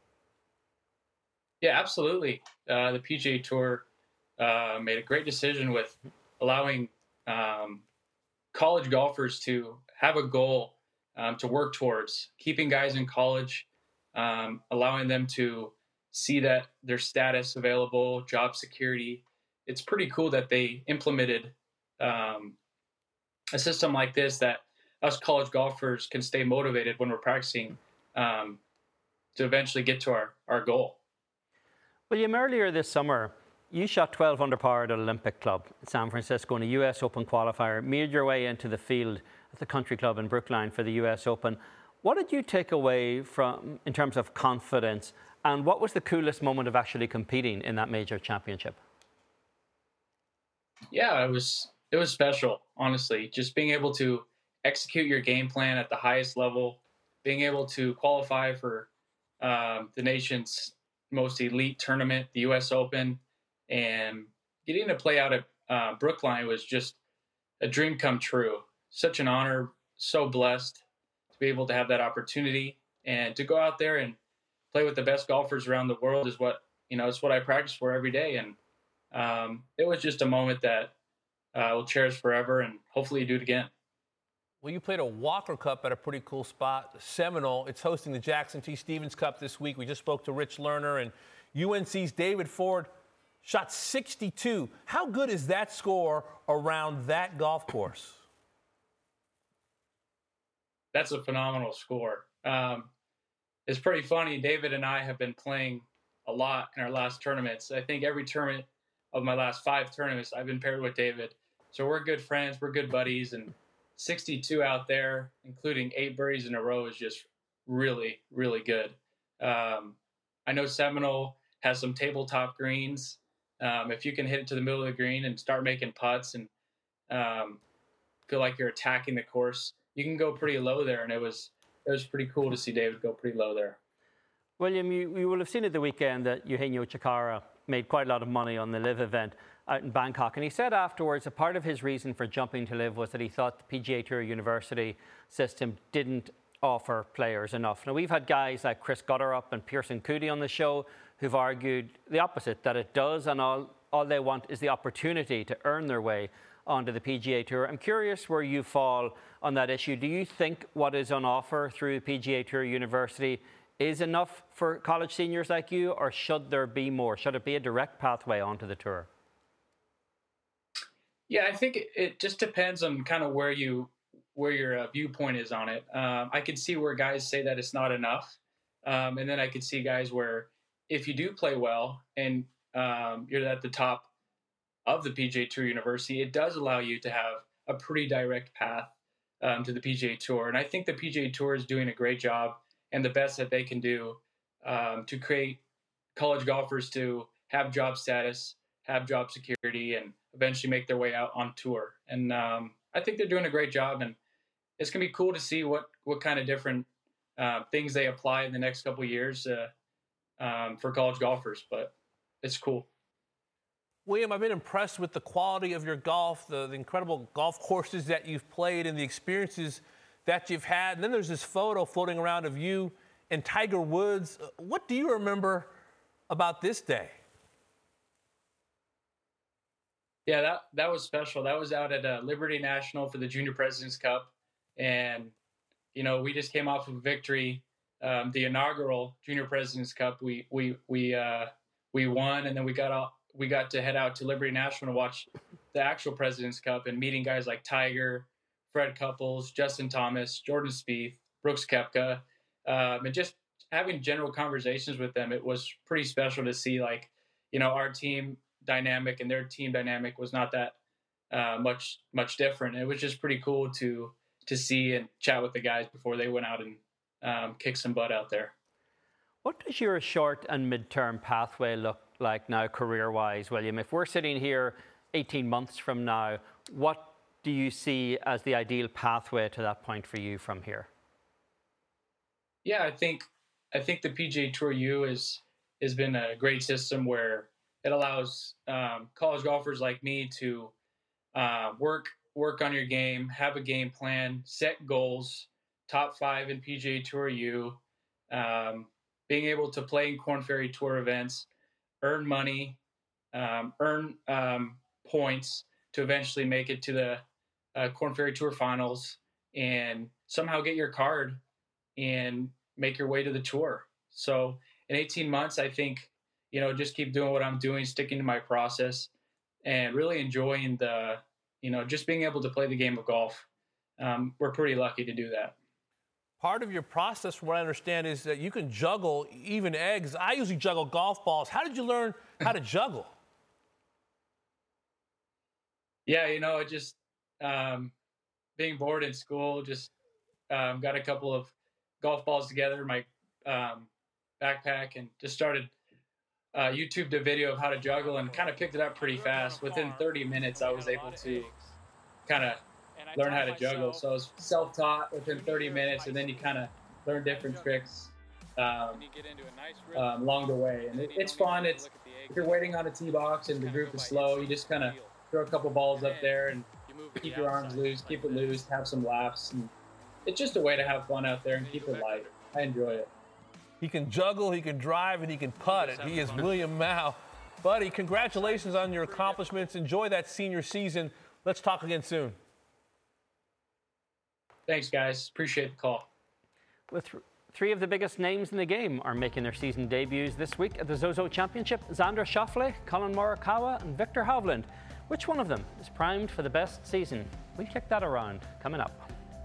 Yeah, absolutely. Uh, the P G A Tour uh, made a great decision with allowing um, college golfers to have a goal um, to work towards, keeping guys in college, um, allowing them to see that their status available, job security. It's pretty cool that they implemented um, a system like this that us college golfers can stay motivated when we're practicing um, to eventually get to our, our goal. William, earlier this summer, you shot twelve under par at Olympic Club in San Francisco in a U S Open qualifier, made your way into the field at the Country Club in Brookline for the U S Open. What did you take away from in terms of confidence, and what was the coolest moment of actually competing in that major championship? Yeah, it was it was special, honestly. Just being able to execute your game plan at the highest level, being able to qualify for um, the nation's most elite tournament, the U S Open, and getting to play out at uh, Brookline was just a dream come true. Such an honor, so blessed to be able to have that opportunity, and to go out there and play with the best golfers around the world is what, you know, it's what I practice for every day. And um, it was just a moment that uh, I will cherish forever, and hopefully do it again. Well, you played a Walker Cup at a pretty cool spot, Seminole. It's hosting the Jackson T. Stevens Cup this week. We just spoke to Rich Lerner, and U N C's David Ford shot sixty-two. How good is that score around that golf course? That's a phenomenal score. Um, it's pretty funny. David and I have been playing a lot in our last tournaments. I think every tournament of my last five tournaments, I've been paired with David. So we're good friends, we're good buddies, and sixty-two out there, including eight birdies in a row, is just really, really good. Um, I know Seminole has some tabletop greens. Um, if you can hit it to the middle of the green and start making putts and um, feel like you're attacking the course, you can go pretty low there. And it was it was pretty cool to see David go pretty low there. William, you, you will have seen at the weekend that Eugenio Chacarra made quite a lot of money on the LIV event out in Bangkok. And he said afterwards that part of his reason for jumping to LIV was that he thought the P G A Tour University system didn't offer players enough. Now, we've had guys like Chris Gutterup and Pearson Coody on the show who've argued the opposite, that it does, and all, all they want is the opportunity to earn their way onto the P G A Tour. I'm curious where you fall on that issue. Do you think what is on offer through the P G A Tour University is enough for college seniors like you, or should there be more? Should it be a direct pathway onto the tour? Yeah, I think it, it just depends on kind of where you where your uh, viewpoint is on it. Um, I could see where guys say that it's not enough, um, and then I could see guys where if you do play well and um, you're at the top of the P G A Tour University, it does allow you to have a pretty direct path um, to the P G A Tour. And I think the P G A Tour is doing a great job and the best that they can do um, to create college golfers to have job status, have job security, and eventually make their way out on tour. And um, I think they're doing a great job, and it's going to be cool to see what, what kind of different uh, things they apply in the next couple of years uh, um, for college golfers, but it's cool. William, I've been impressed with the quality of your golf, the, the incredible golf courses that you've played and the experiences that you've had. And then there's this photo floating around of you and Tiger Woods. What do you remember about this day? Yeah, that, that was special. That was out at uh, Liberty National for the Junior President's Cup. And, you know, we just came off of victory, um, the inaugural Junior President's Cup. We we we uh, we won, and then we got out, we got to head out to Liberty National to watch the actual President's Cup and meeting guys like Tiger, Fred Couples, Justin Thomas, Jordan Spieth, Brooks Koepka, um, and just having general conversations with them. It was pretty special to see, like, you know, our team dynamic and their team dynamic was not that uh, much much different. It was just pretty cool to to see and chat with the guys before they went out and um, kicked some butt out there. What does your short and mid-term pathway look like now, career-wise, William? If we're sitting here eighteen months from now, what do you see as the ideal pathway to that point for you from here? Yeah, I think I think the P G A Tour U is has been a great system where it allows um, college golfers like me to uh, work work on your game, have a game plan, set goals, top five in P G A Tour U, um, being able to play in Korn Ferry Tour events, earn money, um, earn um, points to eventually make it to the uh, Korn Ferry Tour finals, and somehow get your card and make your way to the tour. So in eighteen months, I think, you know, just keep doing what I'm doing, sticking to my process, and really enjoying the, you know, just being able to play the game of golf. Um, we're pretty lucky to do that. Part of your process, from what I understand, is that you can juggle even eggs. I usually juggle golf balls. How did you learn how to juggle? Yeah, you know, it just um, being bored in school, just um, got a couple of golf balls together in my um, backpack and just started uh, YouTubed a video of how to juggle and kind of picked it up pretty fast. Within thirty minutes, I was able to kind of learn how to juggle. So I was self-taught within thirty minutes, and then you kind of learn different tricks um, um, along the way. And it, it's fun. It's if you're waiting on a tee box and the group is slow, you just kind of throw a couple balls up there and keep your arms loose, keep it loose, have some laughs. And it's just a way to have fun out there and keep it light. I enjoy it. He can juggle, he can drive, and he can putt it. He is William Mao. Buddy, congratulations on your accomplishments. Enjoy that senior season. Let's talk again soon. Thanks, guys. Appreciate the call. With th- three of the biggest names in the game are making their season debuts this week at the Zozo Championship. Xander Schauffele, Colin Morikawa, and Victor Hovland. Which one of them is primed for the best season? We'll kick that around coming up.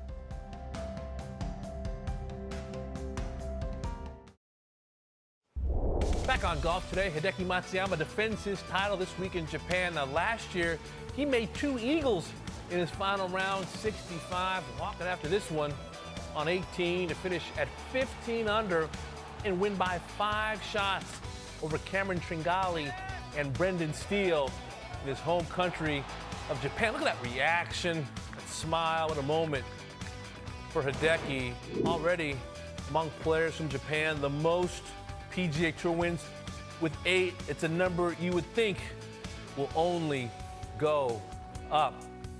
Back on Golf Today, Hideki Matsuyama defends his title this week in Japan. Now, last year, he made two eagles in his final round, sixty-five, walking after this one on eighteen to finish at fifteen under and win by five shots over Cameron Tringali and Brendan Steele in his home country of Japan. Look at that reaction, that smile, what a moment for Hideki. Already among players from Japan, the most P G A Tour wins. With eight, it's a number you would think will only go up.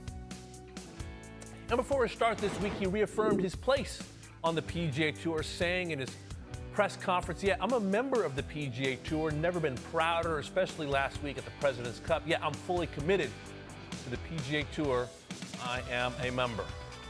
And before we start this week, he reaffirmed his place on the P G A Tour, saying in his press conference, yeah, I'm a member of the P G A Tour, never been prouder, especially last week at the President's Cup. Yeah, I'm fully committed to the P G A Tour. I am a member.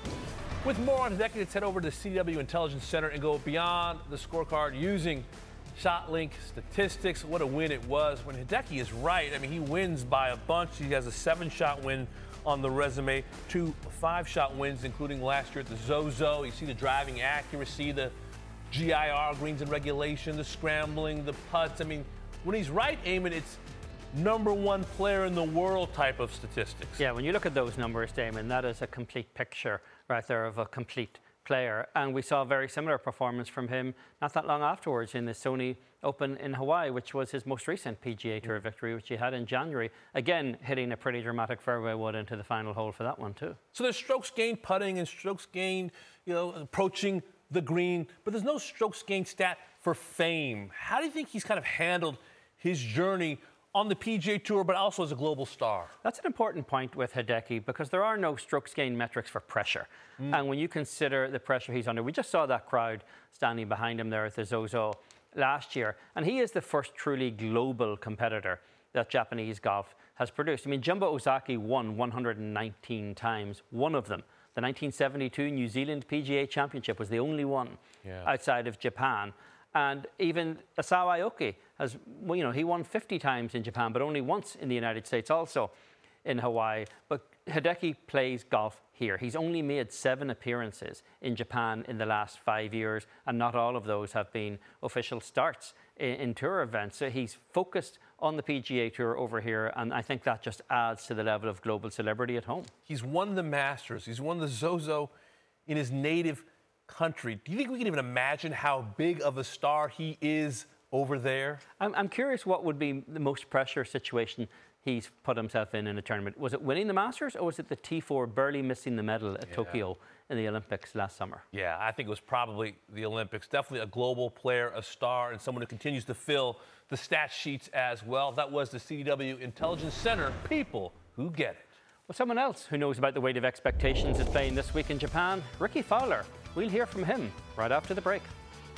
With more on Hideki, let's head over to the C W Intelligence Center and go beyond the scorecard using ShotLink statistics. What a win it was. When Hideki is right, I mean, he wins by a bunch. He has a seven-shot win on the resume, two five-shot wins, including last year at the Zozo. You see the driving accuracy, the G I R, greens and regulation, the scrambling, the putts. I mean, when he's right, Eamon, it's number one player in the world type of statistics. Yeah, when you look at those numbers, Damon, that is a complete picture right there of a complete player. And we saw a very similar performance from him not that long afterwards in the Sony Open in Hawaii, which was his most recent P G A Tour victory, which he had in January. Again, hitting a pretty dramatic fairway wood into the final hole for that one too. So there's strokes gained putting and strokes gained, you know, approaching the green, but there's no strokes gained stat for fame. How do you think he's kind of handled his journey on the P G A Tour, but also as a global star? That's an important point with Hideki, because there are no strokes gained metrics for pressure. Mm. And when you consider the pressure he's under, we just saw that crowd standing behind him there at the Zozo last year, and he is the first truly global competitor that Japanese golf has produced. I mean, Jumbo Ozaki won one hundred nineteen times, one of them. The nineteen seventy-two New Zealand P G A Championship was the only one yeah. outside of Japan. And even Asao Aoki has, well, you know, he won fifty times in Japan, but only once in the United States, also in Hawaii. But Hideki plays golf here. He's only made seven appearances in Japan in the last five years, and not all of those have been official starts in, in tour events. So he's focused on the P G A Tour over here, and I think that just adds to the level of global celebrity at home. He's won the Masters. He's won the Zozo in his native country. Do you think we can even imagine how big of a star he is over there? I'm, I'm curious what would be the most pressure situation he's put himself in in a tournament. Was it winning the Masters, or was it the T four barely missing the medal at yeah. Tokyo in the Olympics last summer? Yeah, I think it was probably the Olympics. Definitely a global player, a star, and someone who continues to fill the stat sheets as well. That was the C W Intelligence Center. People who get it. Well, someone else who knows about the weight of expectations is playing this week in Japan, Rickie Fowler. We'll hear from him right after the break.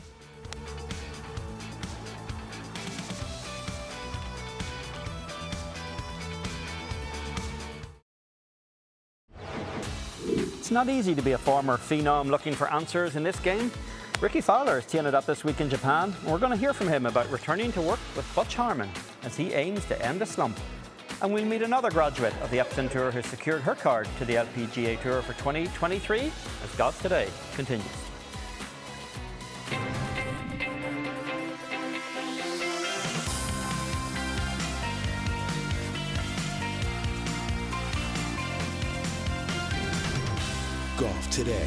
It's not easy to be a former phenom looking for answers in this game. Rickie Fowler is teeing it up this week in Japan, and we're going to hear from him about returning to work with Butch Harmon as he aims to end the slump. And we'll meet another graduate of the Epson Tour who secured her card to the L P G A Tour for twenty twenty-three as Golf Today continues. Golf Today.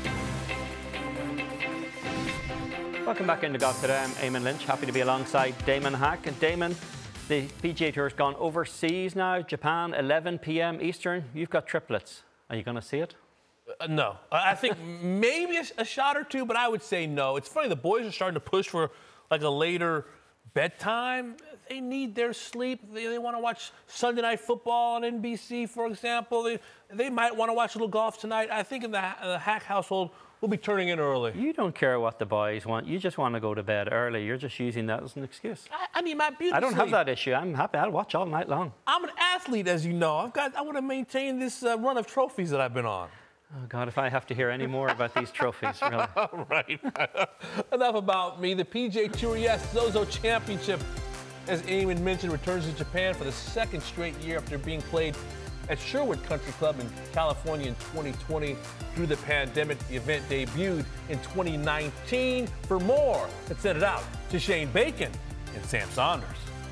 Welcome back into Golf Today. I'm Eamon Lynch, happy to be alongside Damon Hack. And Damon, the P G A Tour has gone overseas now, Japan, eleven p m Eastern. You've got triplets. Are you going to see it? Uh, no. I think maybe a, a shot or two, but I would say no. It's funny, the boys are starting to push for like a later bedtime. They need their sleep. They, they want to watch Sunday Night Football on N B C, for example. They, they might want to watch a little golf tonight. I think in the, the Hack household, we'll be turning in early. You don't care what the boys want. You just want to go to bed early. You're just using that as an excuse. I, I need my beauty I don't sleep. have that issue. I'm happy. I'll watch all night long. I'm an athlete, as you know. I've got. I want to maintain this uh, run of trophies that I've been on. Oh, God, if I have to hear any more about these trophies, really. Right. Enough about me. The P G A Tour, yes, Zozo Championship, as Eamon mentioned, returns to Japan for the second straight year after being played at Sherwood Country Club in California in twenty twenty. Through the pandemic, the event debuted in twenty nineteen. For more, let's send it out to Shane Bacon and Sam Saunders.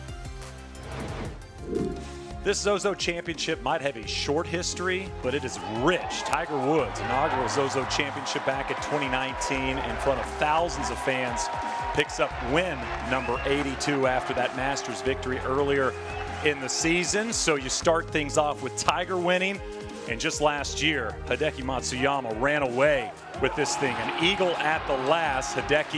This Zozo Championship might have a short history, but it is rich. Tiger Woods' inaugural Zozo Championship back in twenty nineteen in front of thousands of fans picks up win number eighty-two after that Masters victory earlier in the season. So you start things off with Tiger winning, and just last year, Hideki Matsuyama ran away with this thing. An eagle at the last. Hideki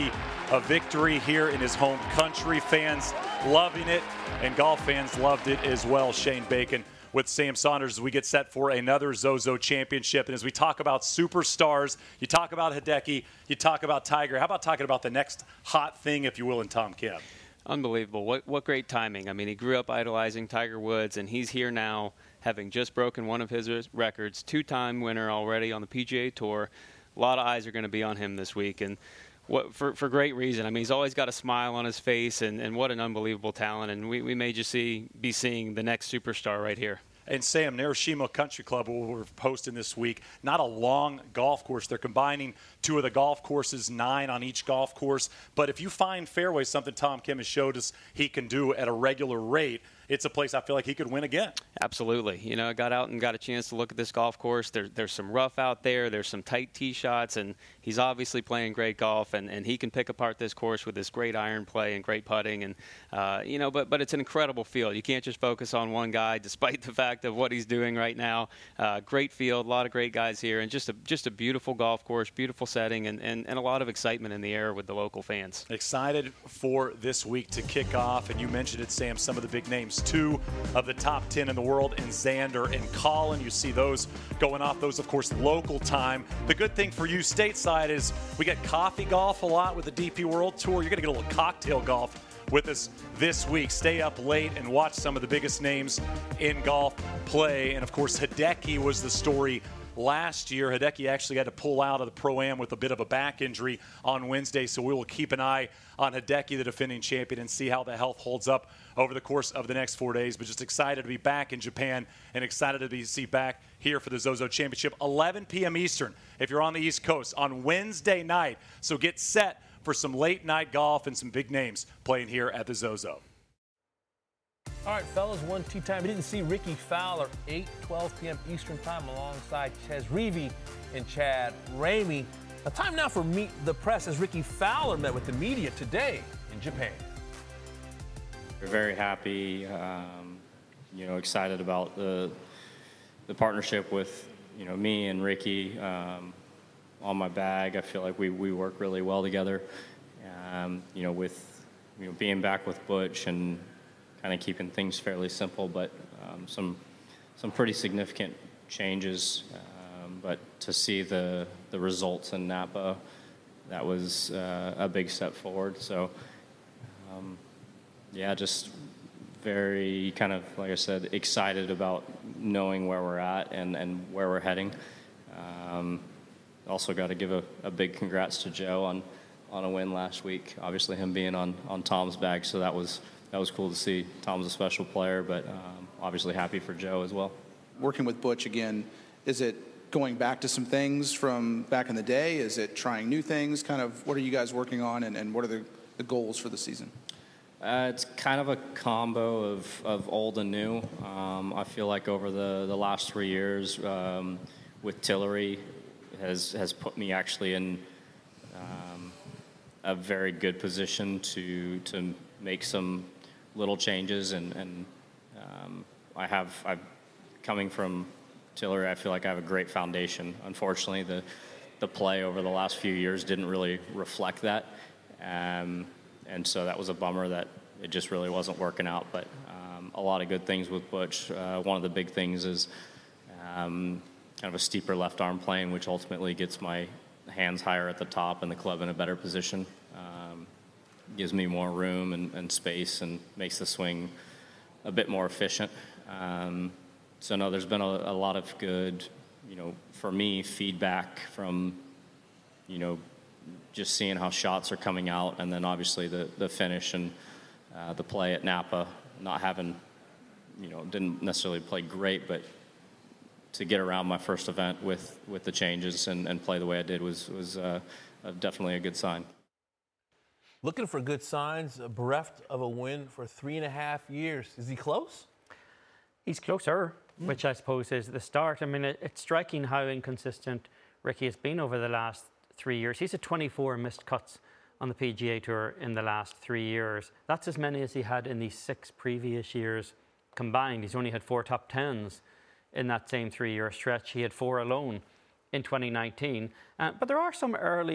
a victory here in his home country. Fans loving it, and golf fans loved it as well. Shane Bacon with Sam Saunders as we get set for another Zozo Championship. And as we talk about superstars, you talk about Hideki, you talk about Tiger. How about talking about the next hot thing, if you will, in Tom Kim? Unbelievable. What what great timing. I mean, he grew up idolizing Tiger Woods, and he's here now having just broken one of his records, two-time winner already on the P G A Tour. A lot of eyes are going to be on him this week, and what for, for great reason. I mean, he's always got a smile on his face, and, and what an unbelievable talent. And we, we may just see be seeing the next superstar right here. And Sam, Narashima Country Club, who we're hosting this week, not a long golf course. They're combining two of the golf courses, nine on each golf course. But if you find fairways, something Tom Kim has showed us he can do at a regular rate, it's a place I feel like he could win again. Absolutely. You know, I got out and got a chance to look at this golf course. There, there's some rough out there. There's some tight tee shots, and he's obviously playing great golf, and, and he can pick apart this course with this great iron play and great putting. And, uh, you know, but, but it's an incredible field. You can't just focus on one guy, despite the fact of what he's doing right now. Uh, great field, a lot of great guys here, and just a, just a beautiful golf course, beautiful setting, and, and, and a lot of excitement in the air with the local fans. Excited for this week to kick off, and you mentioned it, Sam, some of the big names. Two of the top ten in the world in Xander and Colin. You see those going off. Those, of course, local time. The good thing for you stateside is we get coffee golf a lot with the D P World Tour. You're going to get a little cocktail golf with us this week. Stay up late and watch some of the biggest names in golf play. And, of course, Hideki was the story last year. Hideki actually had to pull out of the Pro-Am with a bit of a back injury on Wednesday, so we will keep an eye on Hideki, the defending champion, and see how the health holds up over the course of the next four days. But just excited to be back in Japan and excited to be see back here for the Zozo Championship. eleven p.m. Eastern if you're on the East Coast on Wednesday night. So get set for some late night golf and some big names playing here at the Zozo. All right, fellas, one tea time. We didn't see Ricky Fowler, eight twelve p.m. Eastern time, alongside Ches Reavie and Chad Ramey. A time now for Meet the Press as Ricky Fowler met with the media today in Japan. We're very happy, um, you know, excited about the the partnership with, you know, me and Ricky um, on my bag. I feel like we, we work really well together, um, you know, with, you know, being back with Butch and kind of keeping things fairly simple, but um, some some pretty significant changes. Um, but to see the the results in Napa, that was uh, a big step forward. So, um, yeah, just very kind of, like I said, excited about knowing where we're at and, and where we're heading. Um, also got to give a, a big congrats to Joe on, on a win last week. Obviously him being on, on Tom's bag, so that was that was cool to see. Tom's a special player, but um, obviously happy for Joe as well. Working with Butch again, is it going back to some things from back in the day? Is it trying new things? Kind of what are you guys working on, and, and what are the, the goals for the season? Uh, it's kind of a combo of, of old and new. Um, I feel like over the, the last three years um, with Tillery has has put me actually in um, a very good position to to make some little changes, and, and um, I have I've coming from Tillery, I feel like I have a great foundation. Unfortunately, the the play over the last few years didn't really reflect that. Um, And so that was a bummer that it just really wasn't working out. But um, a lot of good things with Butch. Uh, one of the big things is um, kind of a steeper left arm plane, which ultimately gets my hands higher at the top and the club in a better position. Um, gives me more room and, and space and makes the swing a bit more efficient. Um, so no, there's been a, a lot of good, you know, for me, feedback from, you know, just seeing how shots are coming out, and then obviously the, the finish and uh, the play at Napa, not having, you know, didn't necessarily play great, but to get around my first event with, with the changes and, and play the way I did was, was uh, definitely a good sign. Looking for good signs, bereft of a win for three and a half years. Is he close? He's closer, mm. which I suppose is the start. I mean, it, it's striking how inconsistent Ricky has been over the last three years. He's had twenty-four missed cuts on the P G A Tour in the last three years. That's as many as he had in the six previous years combined. He's only had four top tens in that same three-year stretch. He had four alone in twenty nineteen. Uh, but there are some early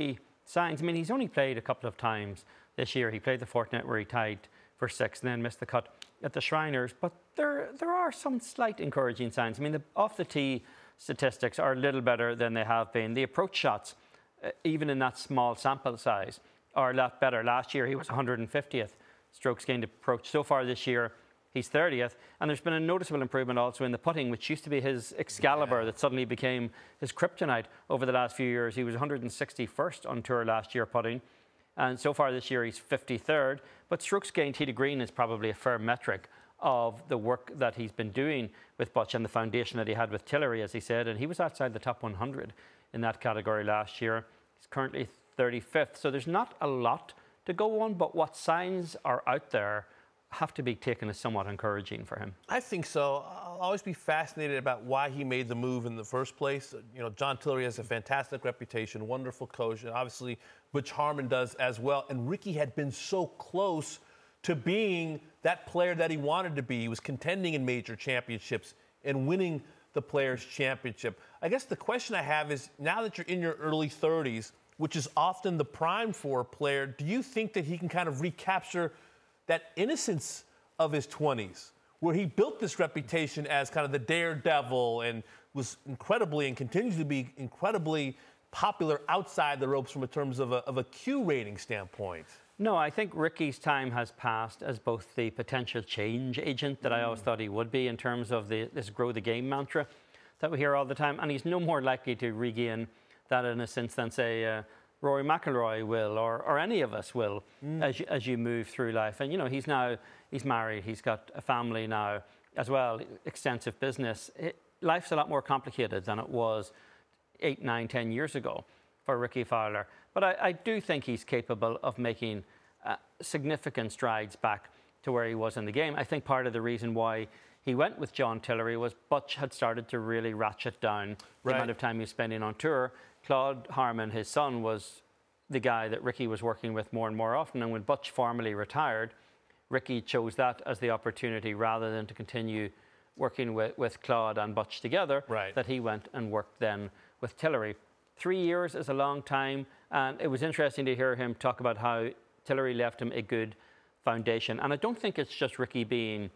signs. I mean, he's only played a couple of times this year. He played the fortnight where he tied for six and then missed the cut at the Shriners. But there, there are some slight encouraging signs. I mean, the off the tee statistics are a little better than they have been. The approach shots, uh, even in that small sample size, are a lot better. Last year, he was one hundred fiftieth strokes gained approach. So far this year, he's thirtieth. And there's been a noticeable improvement also in the putting, which used to be his Excalibur, yeah. that suddenly became his kryptonite over the last few years. He was one hundred sixty-first on tour last year putting. And so far this year, he's fifty-third. But strokes gained tee to green is probably a fair metric of the work that he's been doing with Butch and the foundation that he had with Tillery, as he said. And he was outside the top one hundred in that category last year. He's currently thirty-fifth. So there's not a lot to go on, but what signs are out there have to be taken as somewhat encouraging for him. I think so. I'll always be fascinated about why he made the move in the first place. You know, John Tillery has a fantastic reputation, wonderful coach, and obviously Butch Harmon does as well. And Ricky had been so close to being that player that he wanted to be. He was contending in major championships and winning the Players' Championship. I guess the question I have is, now that you're in your early thirties, which is often the prime for a player, do you think that he can kind of recapture that innocence of his twenties, where he built this reputation as kind of the daredevil and was incredibly and continues to be incredibly popular outside the ropes from in terms of a, of a Q rating standpoint? No, I think Ricky's time has passed as both the potential change agent that mm. I always thought he would be in terms of the, this grow the game mantra that we hear all the time, and he's no more likely to regain that innocence than, say, uh, Rory McIlroy will, or, or any of us will, mm. as, you, as you move through life. And, you know, he's now, he's married, he's got a family now as well, extensive business. It, life's a lot more complicated than it was eight, nine, ten years ago for Ricky Fowler. But I, I do think he's capable of making uh, significant strides back to where he was in the game. I think part of the reason why he went with John Tillery was Butch had started to really ratchet down the right. amount of time he was spending on tour. Claude Harmon, his son, was the guy that Ricky was working with more and more often. And when Butch formally retired, Ricky chose that as the opportunity rather than to continue working with, with Claude and Butch together, right. that he went and worked then with Tillery. Three years is a long time. And it was interesting to hear him talk about how Tillery left him a good foundation. And I don't think it's just Ricky being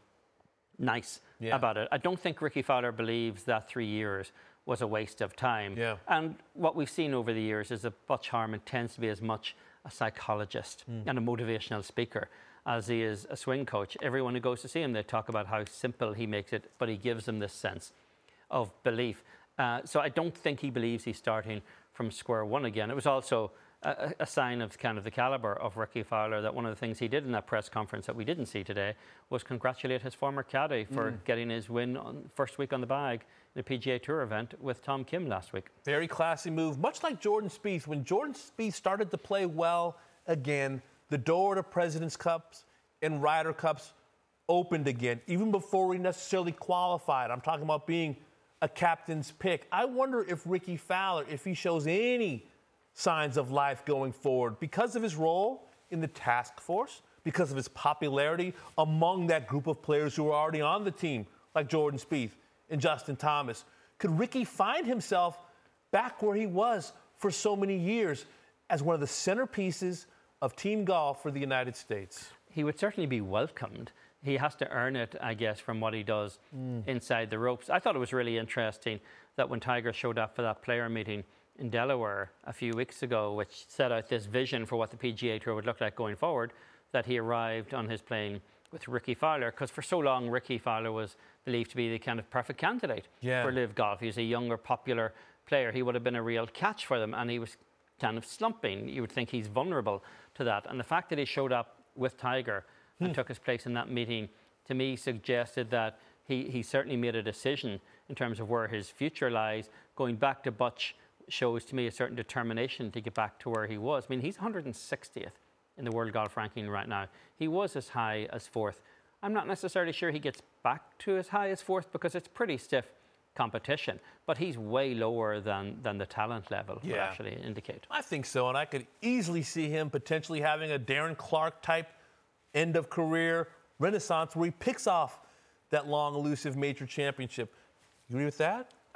nice yeah. about it. I don't think Ricky Fowler believes that three years was a waste of time. Yeah. And what we've seen over the years is that Butch Harmon tends to be as much a psychologist mm. and a motivational speaker as he is a swing coach. Everyone who goes to see him, they talk about how simple he makes it, but he gives them this sense of belief. Uh, so I don't think he believes he's starting from square one again. It was also a, a sign of kind of the caliber of Ricky Fowler that one of the things he did in that press conference that we didn't see today was congratulate his former caddy for mm. getting his win on first week on the bag in a P G A Tour event with Tom Kim last week. Very classy move, much like Jordan Spieth. When Jordan Spieth started to play well again, the door to President's Cups and Ryder Cups opened again, even before he necessarily qualified. I'm talking about being a captain's pick. I wonder if Ricky Fowler, if he shows any signs of life going forward because of his role in the task force, because of his popularity among that group of players who are already on the team, like Jordan Spieth and Justin Thomas. Could Ricky find himself back where he was for so many years as one of the centerpieces of team golf for the United States? He would certainly be welcomed. He has to earn it, I guess, from what he does mm. inside the ropes. I thought it was really interesting that when Tiger showed up for that player meeting in Delaware a few weeks ago, which set out this vision for what the P G A Tour would look like going forward, that he arrived on his plane with Ricky Fowler, because for so long Ricky Fowler was believed to be the kind of perfect candidate yeah. for Live Golf. He was a younger, popular player. He would have been a real catch for them, and he was kind of slumping. You would think he's vulnerable to that. And the fact that he showed up with Tiger hmm. and took his place in that meeting, to me, suggested that he, he certainly made a decision in terms of where his future lies. Going back to Butch shows to me a certain determination to get back to where he was. I mean, he's one hundred sixtieth in the world golf ranking right now. He was as high as fourth. I'm not necessarily sure he gets back to as high as fourth because it's pretty stiff competition, but he's way lower than, than the talent level yeah. would actually indicate. I think so, and I could easily see him potentially having a Darren Clarke type end of career renaissance where he picks off that long, elusive major championship. You agree with that?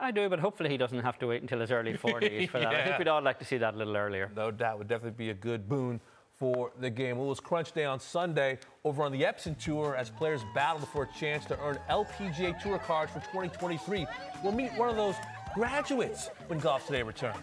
I do, but hopefully he doesn't have to wait until his early forties for that. Yeah. I think we'd all like to see that a little earlier. No doubt, would definitely be a good boon for the game. Well, it was crunch day on Sunday over on the Epson Tour as players battled for a chance to earn L P G A Tour cards for twenty twenty-three. We'll meet one of those graduates when Golf Today returns.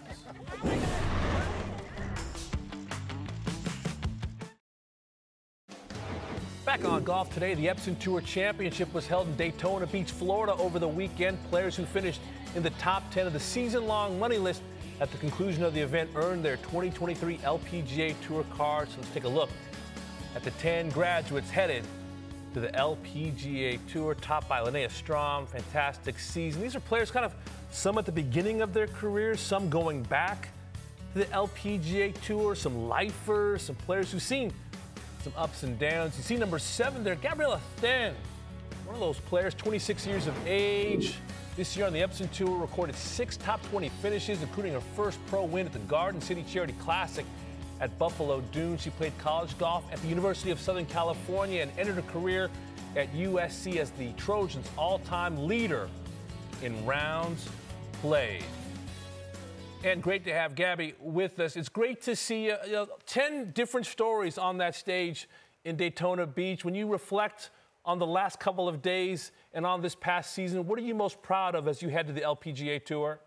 Back on Golf Today, the Epson Tour Championship was held in Daytona Beach, Florida over the weekend. Players who finished in the top ten of the season-long money list at the conclusion of the event earned their twenty twenty-three L P G A Tour cards. So let's take a look at the ten graduates headed to the L P G A Tour, topped by Linnea Strom. Fantastic season. These are players kind of some at the beginning of their careers, some going back to the L P G A Tour, some lifers, some players who've seen some ups and downs. You see number seven there, Gabriela Thin, one of those players, twenty-six years of age. This year on the Epson Tour, recorded six top twenty finishes, including her first pro win at the Garden City Charity Classic at Buffalo Dunes. She played college golf at the University of Southern California and ended her career at U S C as the Trojans' all-time leader in rounds played. And great to have Gabby with us. It's great to see uh, you know, ten different stories on that stage in Daytona Beach. When you reflect on the last couple of days and on this past season, what are you most proud of as you head to the L P G A Tour?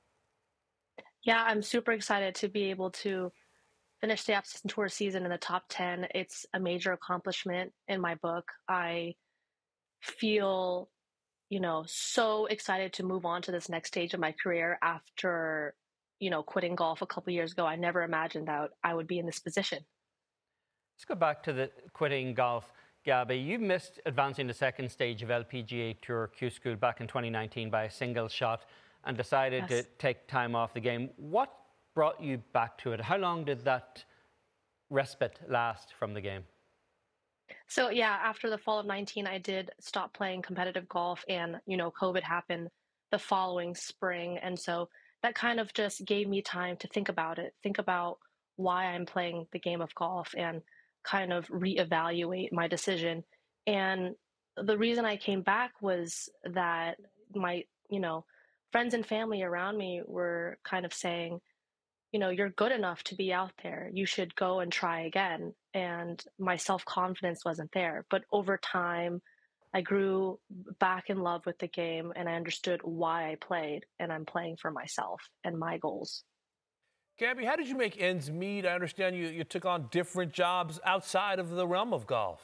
Yeah, I'm super excited to be able to finish the Epson Tour season in the top ten. It's a major accomplishment in my book. I feel, you know, so excited to move on to this next stage of my career after, you know, quitting golf a couple years ago. I never imagined that I would be in this position. Let's go back to the quitting golf. Gabby, you missed advancing the second stage of L P G A Tour Q School back in twenty nineteen by a single shot and decided Yes. to take time off the game. What brought you back to it? How long did that respite last from the game? So yeah, after the fall of nineteen, I did stop playing competitive golf, and, you know, COVID happened the following spring. And so that kind of just gave me time to think about it, think about why I'm playing the game of golf, and kind of reevaluate my decision. And the reason I came back was that my, you know, friends and family around me were kind of saying, you know, you're good enough to be out there. You should go and try again. And my self-confidence wasn't there. But over time, I grew back in love with the game, and I understood why I played, and I'm playing for myself and my goals. Gabby, how did you make ends meet? I understand you, you took on different jobs outside of the realm of golf.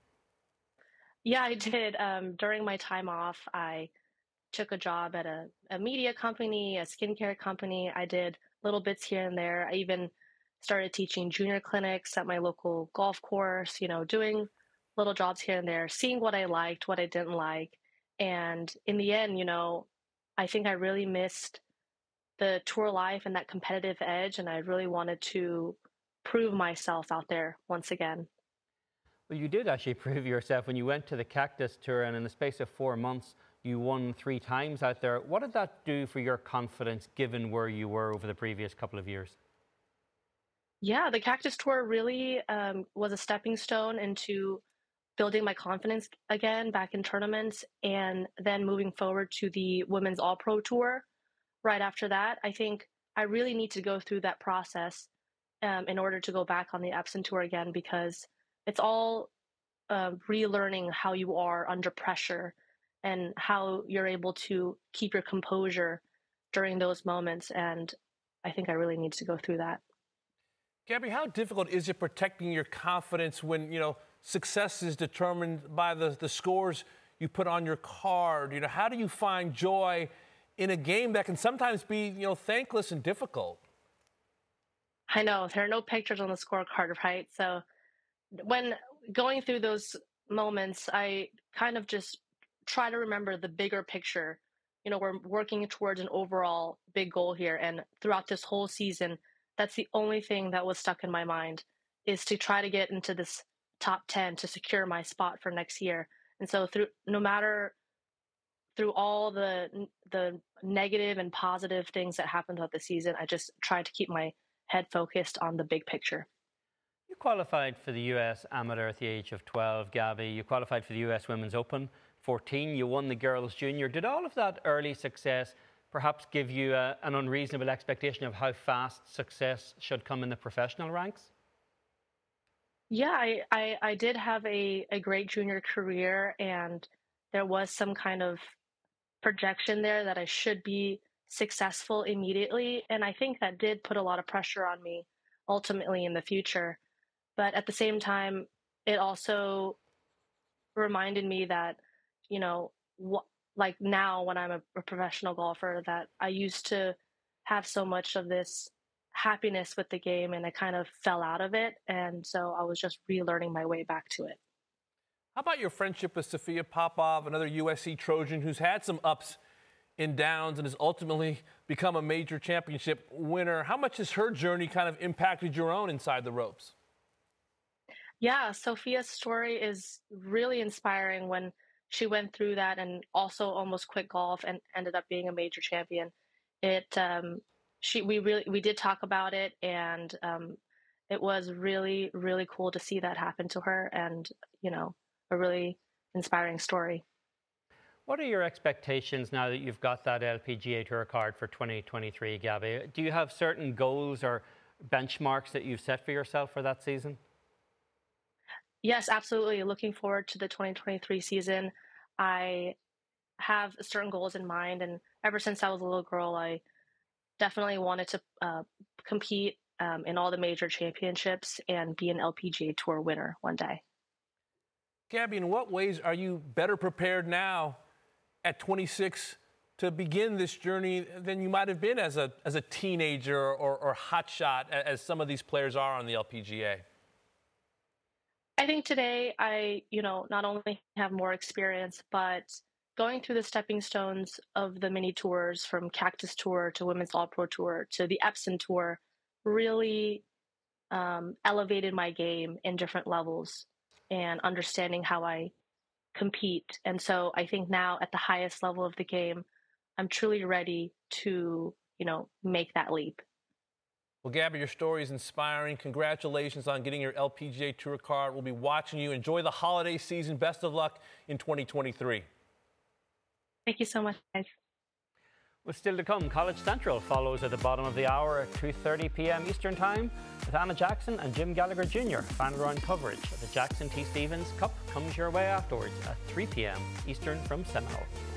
Yeah, I did. Um, during my time off, I took a job at a, a media company, a skincare company. I did little bits here and there. I even started teaching junior clinics at my local golf course, you know, doing little jobs here and there, seeing what I liked, what I didn't like. And in the end, you know, I think I really missed the tour life and that competitive edge, and I really wanted to prove myself out there once again. Well, you did actually prove yourself when you went to the Cactus Tour, and in the space of four months, you won three times out there. What did that do for your confidence, given where you were over the previous couple of years? Yeah, the Cactus Tour really um, was a stepping stone into building my confidence again back in tournaments, and then moving forward to the Women's All-Pro Tour. Right after that, I think I really need to go through that process um, in order to go back on the Epson Tour again, because it's all uh, relearning how you are under pressure and how you're able to keep your composure during those moments. And I think I really need to go through that. Gabby, how difficult is it protecting your confidence when, you know, success is determined by the, the scores you put on your card? You know, how do you find joy in a game that can sometimes be, you know, thankless and difficult? I know there are no pictures on the scorecard, right? So when going through those moments, I kind of just try to remember the bigger picture. You know, we're working towards an overall big goal here. And throughout this whole season, that's the only thing that was stuck in my mind, is to try to get into this top ten to secure my spot for next year. And so through, no matter through all the the negative and positive things that happened throughout the season, I just tried to keep my head focused on the big picture. You qualified for the U S Amateur at the age of twelve, Gabby. You qualified for the U S Women's Open, fourteen. You won the Girls Junior. Did all of that early success perhaps give you a, an unreasonable expectation of how fast success should come in the professional ranks? Yeah, I, I, I did have a, a great junior career, and there was some kind of projection there that I should be successful immediately. And I think that did put a lot of pressure on me ultimately in the future. But at the same time, it also reminded me that, you know, wh- like now when I'm a, a professional golfer, that I used to have so much of this happiness with the game and I kind of fell out of it. And so I was just relearning my way back to it. How about your friendship with Sophia Popov, another U S C Trojan who's had some ups and downs and has ultimately become a major championship winner? How much has her journey kind of impacted your own inside the ropes? Yeah, Sophia's story is really inspiring. When she went through that and also almost quit golf and ended up being a major champion. It um, she we really we did talk about it, and um, it was really really cool to see that happen to her, and you know, a really inspiring story. What are your expectations now that you've got that L P G A Tour card for twenty twenty-three, Gabby? Do you have certain goals or benchmarks that you've set for yourself for that season? Yes, absolutely. Looking forward to the twenty twenty-three season. I have certain goals in mind, and ever since I was a little girl, I definitely wanted to uh, compete um, in all the major championships and be an L P G A Tour winner one day. Gabby, in what ways are you better prepared now at twenty-six to begin this journey than you might have been as a as a teenager or, or hotshot, as some of these players are on the L P G A? I think today I, you know, not only have more experience, but going through the stepping stones of the mini tours, from Cactus Tour to Women's All Pro Tour to the Epson Tour, really um, elevated my game in different levels and understanding how I compete. And so I think now at the highest level of the game, I'm truly ready to, you know, make that leap. Well, Gabby, your story is inspiring. Congratulations on getting your L P G A Tour card. We'll be watching you. Enjoy the holiday season. Best of luck in twenty twenty-three. Thank you so much, guys. Well, still to come, College Central follows at the bottom of the hour at two thirty p.m. Eastern Time with Anna Jackson and Jim Gallagher Junior Fan-run coverage of the Jackson T. Stevens Cup comes your way afterwards at three p.m. Eastern from Seminole.